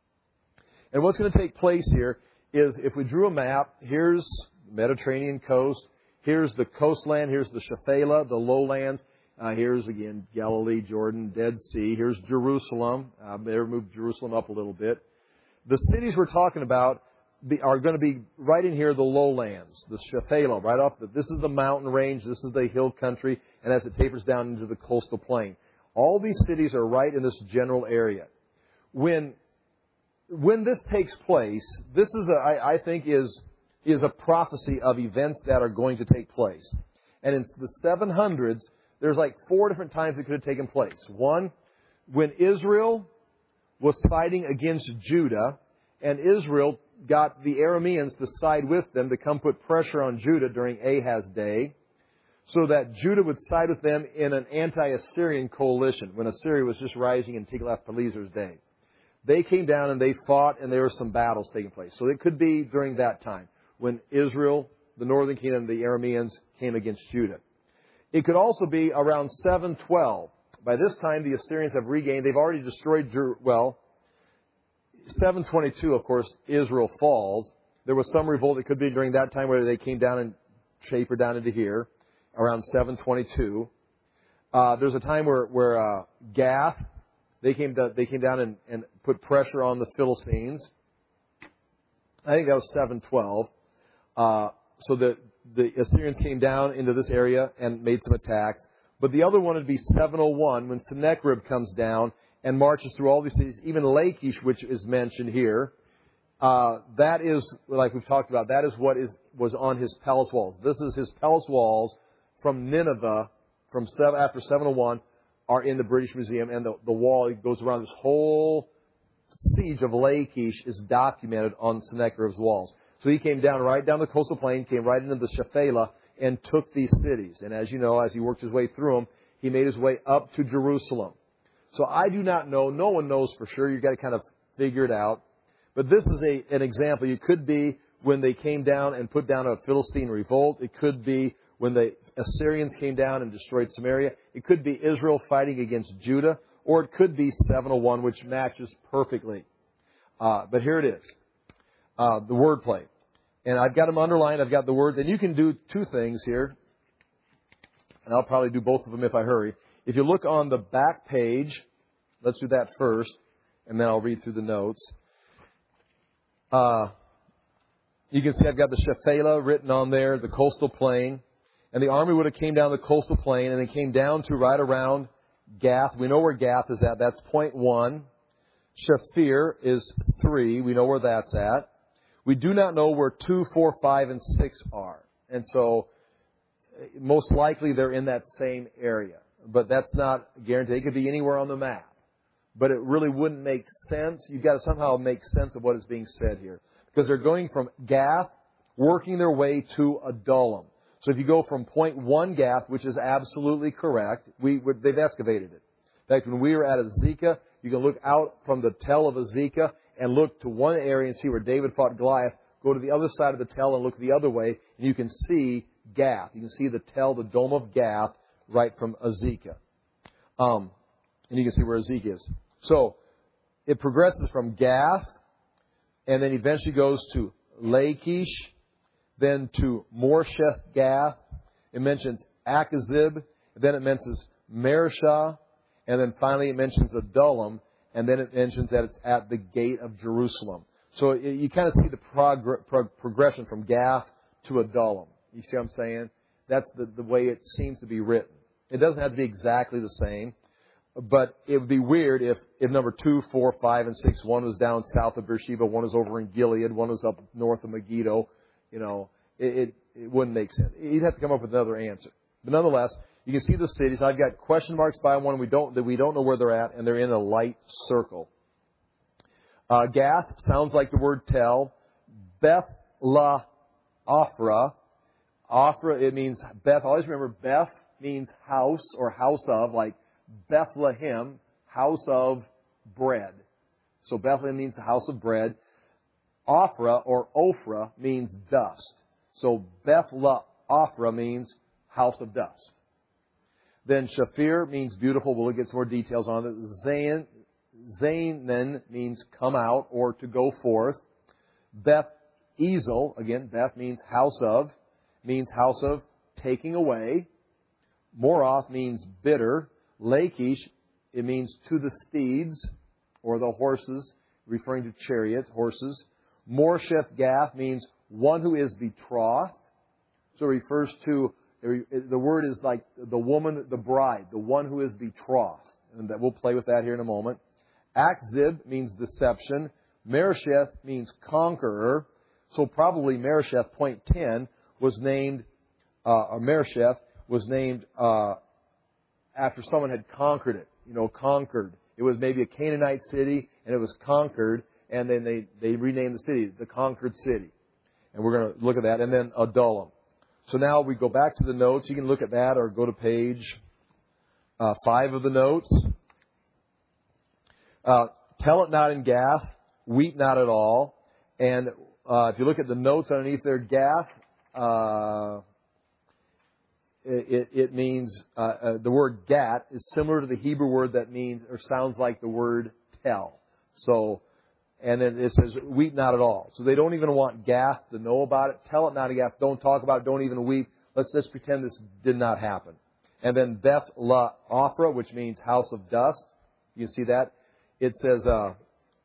And what's going to take place here is if we drew a map, here's the Mediterranean coast, here's the coastland, here's the Shephelah, the lowlands, here's again Galilee, Jordan, Dead Sea, here's Jerusalem. They moved Jerusalem up a little bit. The cities we're talking about are going to be right in here, the lowlands, the Shephelah, right off this is the mountain range, this is the hill country, and as it tapers down into the coastal plain. All these cities are right in this general area. When this takes place, this is I think is a prophecy of events that are going to take place. And in the 700s, there's like 4 different times it could have taken place. One, when Israel was fighting against Judah, and Israel got the Arameans to side with them to come put pressure on Judah during Ahaz's day, so that Judah would side with them in an anti-Assyrian coalition when Assyria was just rising in Tiglath-Pileser's day. They came down and they fought, and there were some battles taking place. So it could be during that time when Israel, the northern kingdom, the Arameans came against Judah. It could also be around 712. By this time, the Assyrians have regained. They've already destroyed 722, of course, Israel falls. There was some revolt. It could be during that time where they came down and tapered down into here, around 722. There's a time where Gath, they came down and put pressure on the Philistines. I think that was 712. So the Assyrians came down into this area and made some attacks. But the other one would be 701 when Sennacherib comes down and marches through all these cities, even Lachish, which is mentioned here. That is, like we've talked about, that is what was on his palace walls. This is his palace walls from Nineveh, after 701, are in the British Museum, and the wall goes around. This whole siege of Lachish is documented on Sennacherib's walls. So he came down right down the coastal plain, came right into the Shephelah, and took these cities. And as you know, as he worked his way through them, he made his way up to Jerusalem. So I do not know. No one knows for sure. You've got to kind of figure it out. But this is an example. It could be when they came down and put down a Philistine revolt. It could be when the Assyrians came down and destroyed Samaria. It could be Israel fighting against Judah. Or it could be 701, which matches perfectly. But here it is. The wordplay. And I've got them underlined. I've got the words. And you can do 2 things here. And I'll probably do both of them if I hurry. If you look on the back page, let's do that first, and then I'll read through the notes. You can see I've got the Shephelah written on there, the coastal plain. And the army would have came down the coastal plain and then came down to right around Gath. We know where Gath is at. That's point 1. Shephir is 3. We know where that's at. We do not know where 2, 4, 5, and 6 are. And so most likely they're in that same area. But that's not guaranteed. It could be anywhere on the map. But it really wouldn't make sense. You've got to somehow make sense of what is being said here. Because they're going from Gath, working their way to Adullam. So if you go from point 1 Gath, which is absolutely correct, they've excavated it. In fact, when we were at Azekah, you can look out from the tell of Azekah and look to one area and see where David fought Goliath. Go to the other side of the tell and look the other way, and you can see Gath. You can see the tell, the Dome of Gath, right from Azekah. And you can see where Azekah is. So it progresses from Gath, and then eventually goes to Lachish, then to Moresheth Gath. It mentions Achazib, then it mentions Mareshah, and then finally it mentions Adullam, and then it mentions that it's at the gate of Jerusalem. So you kind of see the progression from Gath to Adullam. You see what I'm saying? That's the way it seems to be written. It doesn't have to be exactly the same, but it would be weird if number 2, 4, 5, and 6, one was down south of Beersheba, one was over in Gilead, one was up north of Megiddo. You know, it wouldn't make sense. You'd have to come up with another answer. But nonetheless, you can see the cities. I've got question marks by one that we don't know where they're at, and they're in a light circle. Gath sounds like the word tell. Beth La Ophrah. Ophrah, it means Beth. Always remember, Beth means house or house of, like Bethlehem, house of bread. So Bethlehem means the house of bread. Ophrah or Ophrah means dust. So Beth La Ophrah means house of dust. Then Shaphir means beautiful. We'll get some more details on it. Zainan means come out or to go forth. Beth Ezel, again, Beth means house of taking away. Moroth means bitter. Lachish, it means to the steeds or the horses, referring to chariots, horses. Moresheth Gath means one who is betrothed. So it refers to, the word is like the woman, the bride, the one who is betrothed. And that we'll play with that here in a moment. Achzib means deception. Maresheth means conqueror. So probably Maresheth, point 10, was named, Maresheth was named after someone had conquered it. You know, conquered. It was maybe a Canaanite city, and it was conquered, and then they renamed the city, the conquered city. And we're going to look at that. And then Adullam. So now we go back to the notes. You can look at that or go to page 5 of the notes. Tell it not in Gath, weep not at all. And if you look at the notes underneath there, Gath, it means, the word Gat is similar to the Hebrew word that means, or sounds like the word tell. So, and then it says, weep not at all. So they don't even want Gath to know about it. Tell it not in Gath. Don't talk about it. Don't even weep. Let's just pretend this did not happen. And then Beth La Ophrah, which means house of dust. You see that? It says, tell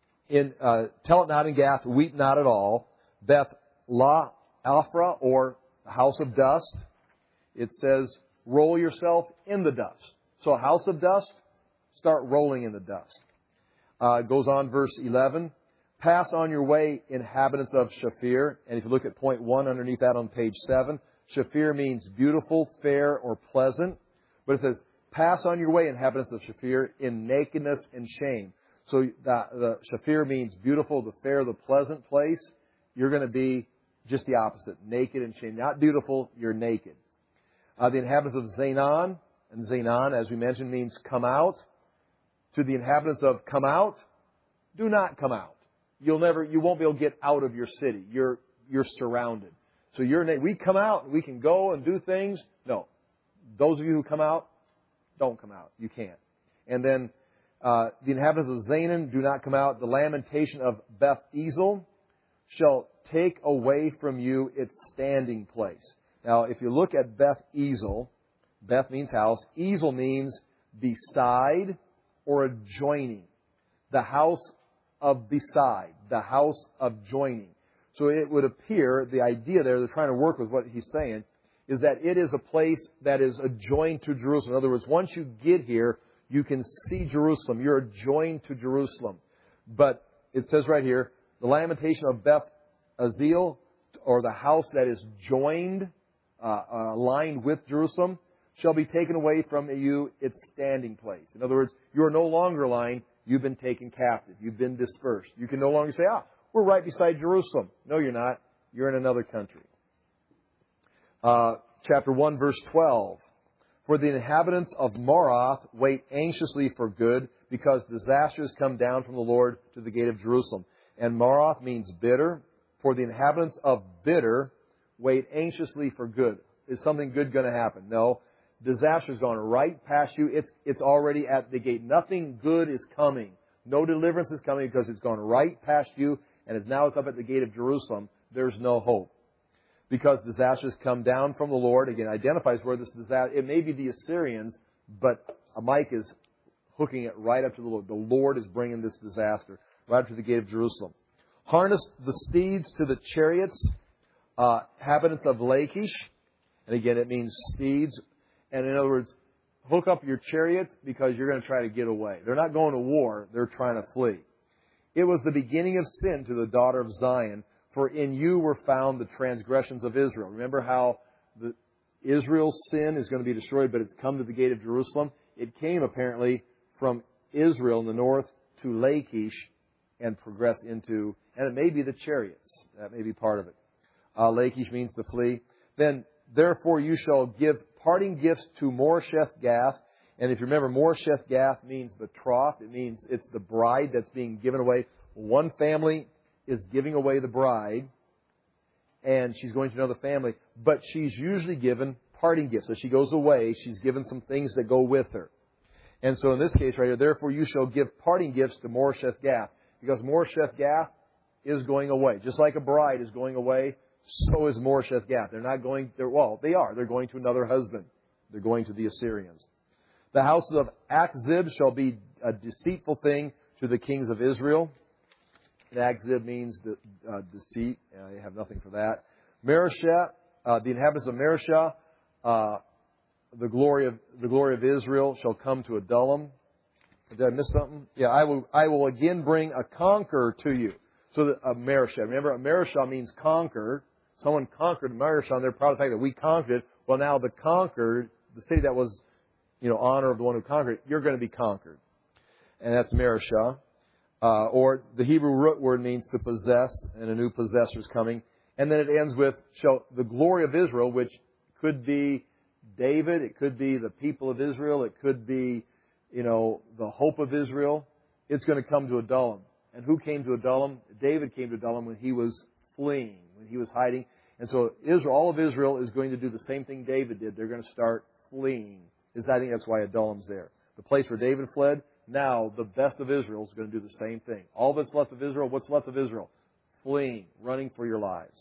it not in Gath, weep not at all. Beth La Ophrah, or house of dust. It says, roll yourself in the dust. So a house of dust, start rolling in the dust. It goes on, verse 11. Pass on your way, inhabitants of Shaphir. And if you look at point 1 underneath that on page 7, Shaphir means beautiful, fair, or pleasant. But it says, pass on your way, inhabitants of Shaphir, in nakedness and shame. So the Shaphir means beautiful, the fair, the pleasant place. You're going to be just the opposite, naked and shame. Not beautiful, you're naked. The inhabitants of Zainan, and Zainan, as we mentioned, means come out. To the inhabitants of come out, do not come out. You won't be able to get out of your city. You're surrounded. So we come out, we can go and do things. No. Those of you who come out, don't come out. You can't. And then the inhabitants of Zainan do not come out. The lamentation of Beth Ezel shall take away from you its standing place. Now, if you look at Beth Ezel, Beth means house. Ezel means beside or adjoining. The house of beside. The house of joining. So it would appear, the idea there, they're trying to work with what he's saying, is that it is a place that is adjoined to Jerusalem. In other words, once you get here, you can see Jerusalem. You're adjoined to Jerusalem. But it says right here, the lamentation of Beth Ezel, or the house that is joined aligned with Jerusalem shall be taken away from you its standing place. In other words, you are no longer aligned. You've been taken captive. You've been dispersed. You can no longer say, we're right beside Jerusalem. No, you're not. You're in another country. Chapter 1, verse 12. For the inhabitants of Marath wait anxiously for good, because disasters come down from the Lord to the gate of Jerusalem. And Marath means bitter. For the inhabitants of bitter wait anxiously for good. Is something good going to happen? No. Disaster's gone right past you. It's already at the gate. Nothing good is coming. No deliverance is coming because it's gone right past you, and it's up at the gate of Jerusalem. There's no hope. Because disasters come down from the Lord. Again, identifies where this disaster... It may be the Assyrians, but Micah is hooking it right up to the Lord. The Lord is bringing this disaster right up to the gate of Jerusalem. Harness the steeds to the chariots, inhabitants of Lachish. And again, it means steeds. And in other words, hook up your chariots because you're going to try to get away. They're not going to war. They're trying to flee. It was the beginning of sin to the daughter of Zion, for in you were found the transgressions of Israel. Remember how Israel's sin is going to be destroyed, but it's come to the gate of Jerusalem? It came apparently from Israel in the north to Lachish and progressed into, and it may be the chariots. That may be part of it. Lachish means to flee. Then, therefore you shall give parting gifts to Moresheth Gath. And if you remember, Moresheth Gath means betrothed. It means it's the bride that's being given away. One family is giving away the bride, and she's going to another family. But she's usually given parting gifts. As she goes away, she's given some things that go with her. And so in this case right here, therefore you shall give parting gifts to Moresheth Gath. Because Moresheth Gath is going away. Just like a bride is going away, so is Moresheth Gath. They're not going, they are. They're going to another husband. They're going to the Assyrians. The houses of Achzib shall be a deceitful thing to the kings of Israel. And Achzib means deceit. I have nothing for that. Mareshah, the inhabitants of Mareshah, the glory of Israel shall come to Adullam. Did I miss something? Yeah, I will again bring a conqueror to you. So Mareshah. Remember, Mareshah means conquered. Someone conquered Mareshah, and they're proud of the fact that we conquered it. Well, now the conquered, the city that was, honor of the one who conquered it, you're going to be conquered. And that's Mareshah. Or the Hebrew root word means to possess, and a new possessor is coming. And then it ends with, shall the glory of Israel, which could be David, it could be the people of Israel, it could be, the hope of Israel. It's going to come to Adullam. And who came to Adullam? David came to Adullam when he was fleeing, when he was hiding. And so all of Israel is going to do the same thing David did. They're going to start fleeing. I think that's why Adullam's there. The place where David fled, now the best of Israel is going to do the same thing. All that's left of Israel, what's left of Israel? Fleeing, running for your lives.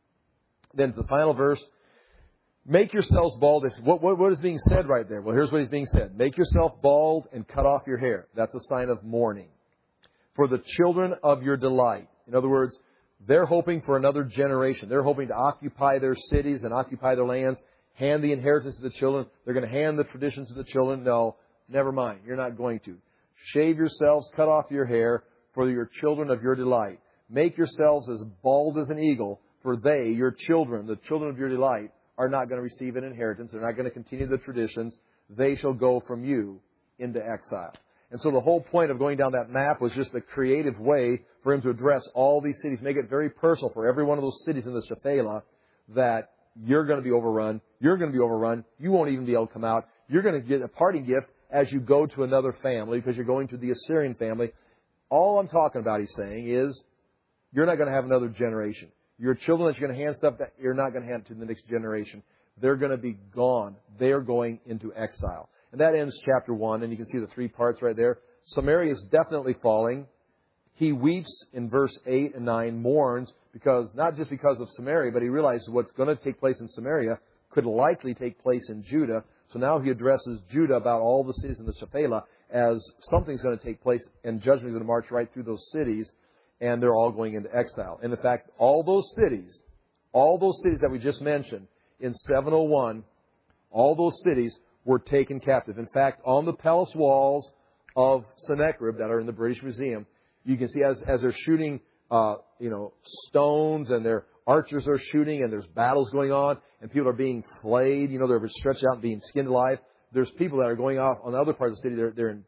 Then the final verse, make yourselves bald. What is being said right there? Well, here's what is being said. Make yourself bald and cut off your hair. That's a sign of mourning. For the children of your delight. In other words, they're hoping for another generation. They're hoping to occupy their cities and occupy their lands, hand the inheritance to the children. They're going to hand the traditions to the children. No, never mind. You're not going to. Shave yourselves, cut off your hair, for your children of your delight. Make yourselves as bald as an eagle, for they, your children, the children of your delight, are not going to receive an inheritance. They're not going to continue the traditions. They shall go from you into exile. And so the whole point of going down that map was just a creative way for him to address all these cities, make it very personal for every one of those cities in the Shephelah, that you're going to be overrun, you're going to be overrun, you won't even be able to come out, you're going to get a parting gift as you go to another family because you're going to the Assyrian family. All I'm talking about, he's saying, is you're not going to have another generation. Your children that you're going to hand stuff that you're not going to hand to the next generation. They're going to be gone. They're going into exile. And that ends chapter 1, and you can see the 3 parts right there. Samaria is definitely falling. He weeps in verse 8 and 9, mourns, because not just because of Samaria, but he realizes what's going to take place in Samaria could likely take place in Judah. So now he addresses Judah about all the cities in the Shephelah as something's going to take place, and judgment is going to march right through those cities, and they're all going into exile. And in fact, all those cities that we just mentioned in 701, all those cities were taken captive. In fact, on the palace walls of Sennacherib that are in the British Museum, you can see as they're shooting, stones and they're archers are shooting and there's battles going on and people are being flayed. You know, they're stretched out and being skinned alive. There's people that are going off on the other parts of the city. They're in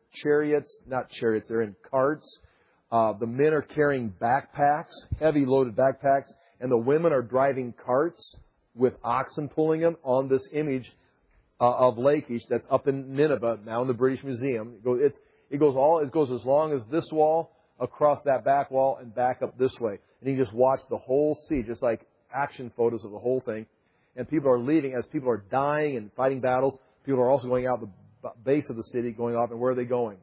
they're in carts. The men are carrying backpacks, heavy loaded backpacks, and the women are driving carts with oxen pulling them on this image of Lachish that's up in Nineveh, now in the British Museum. It goes as long as this wall, across that back wall, and back up this way. And you just watch the whole sea, just like action photos of the whole thing. And people are leaving as people are dying and fighting battles. People are also going out the base of the city, going off. And where are they going?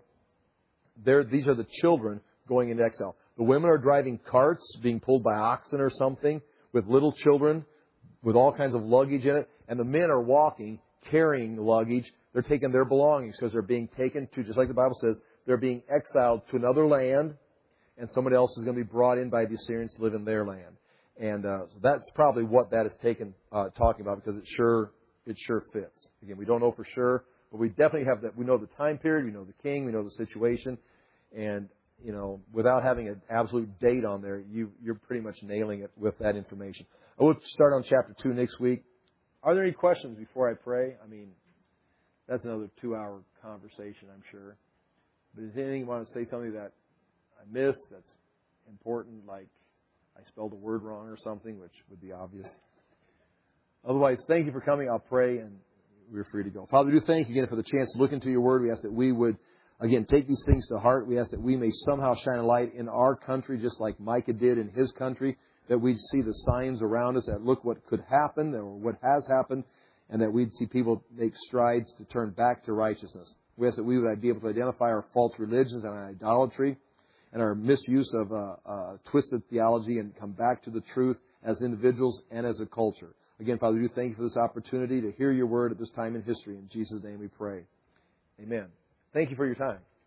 These are the children going into exile. The women are driving carts, being pulled by oxen or something, with little children, with all kinds of luggage in it. And the men are walking, carrying the luggage. They're taking their belongings because they're being taken to, just like the Bible says, they're being exiled to another land. And somebody else is going to be brought in by the Assyrians to live in their land. And so that's probably what that is talking about, because it sure fits. Again, we don't know for sure, but we definitely have that. We know the time period, we know the king, we know the situation, and you know, without having an absolute date on there, you're pretty much nailing it with that information. I will start on chapter 2 next week. Are there any questions before I pray? I mean, that's another 2-hour conversation, I'm sure. But is anything you want to say something that I missed that's important, like I spelled a word wrong or something, which would be obvious? Otherwise, thank you for coming. I'll pray and we're free to go. Father, we do thank you again for the chance to look into your word. We ask that we would, again, take these things to heart. We ask that we may somehow shine a light in our country, just like Micah did in his country, that we'd see the signs around us that look what could happen or what has happened, and that we'd see people make strides to turn back to righteousness. We ask that we would be able to identify our false religions and our idolatry and our misuse of twisted theology and come back to the truth as individuals and as a culture. Again, Father, we do thank you for this opportunity to hear your word at this time in history. In Jesus' name we pray. Amen. Thank you for your time.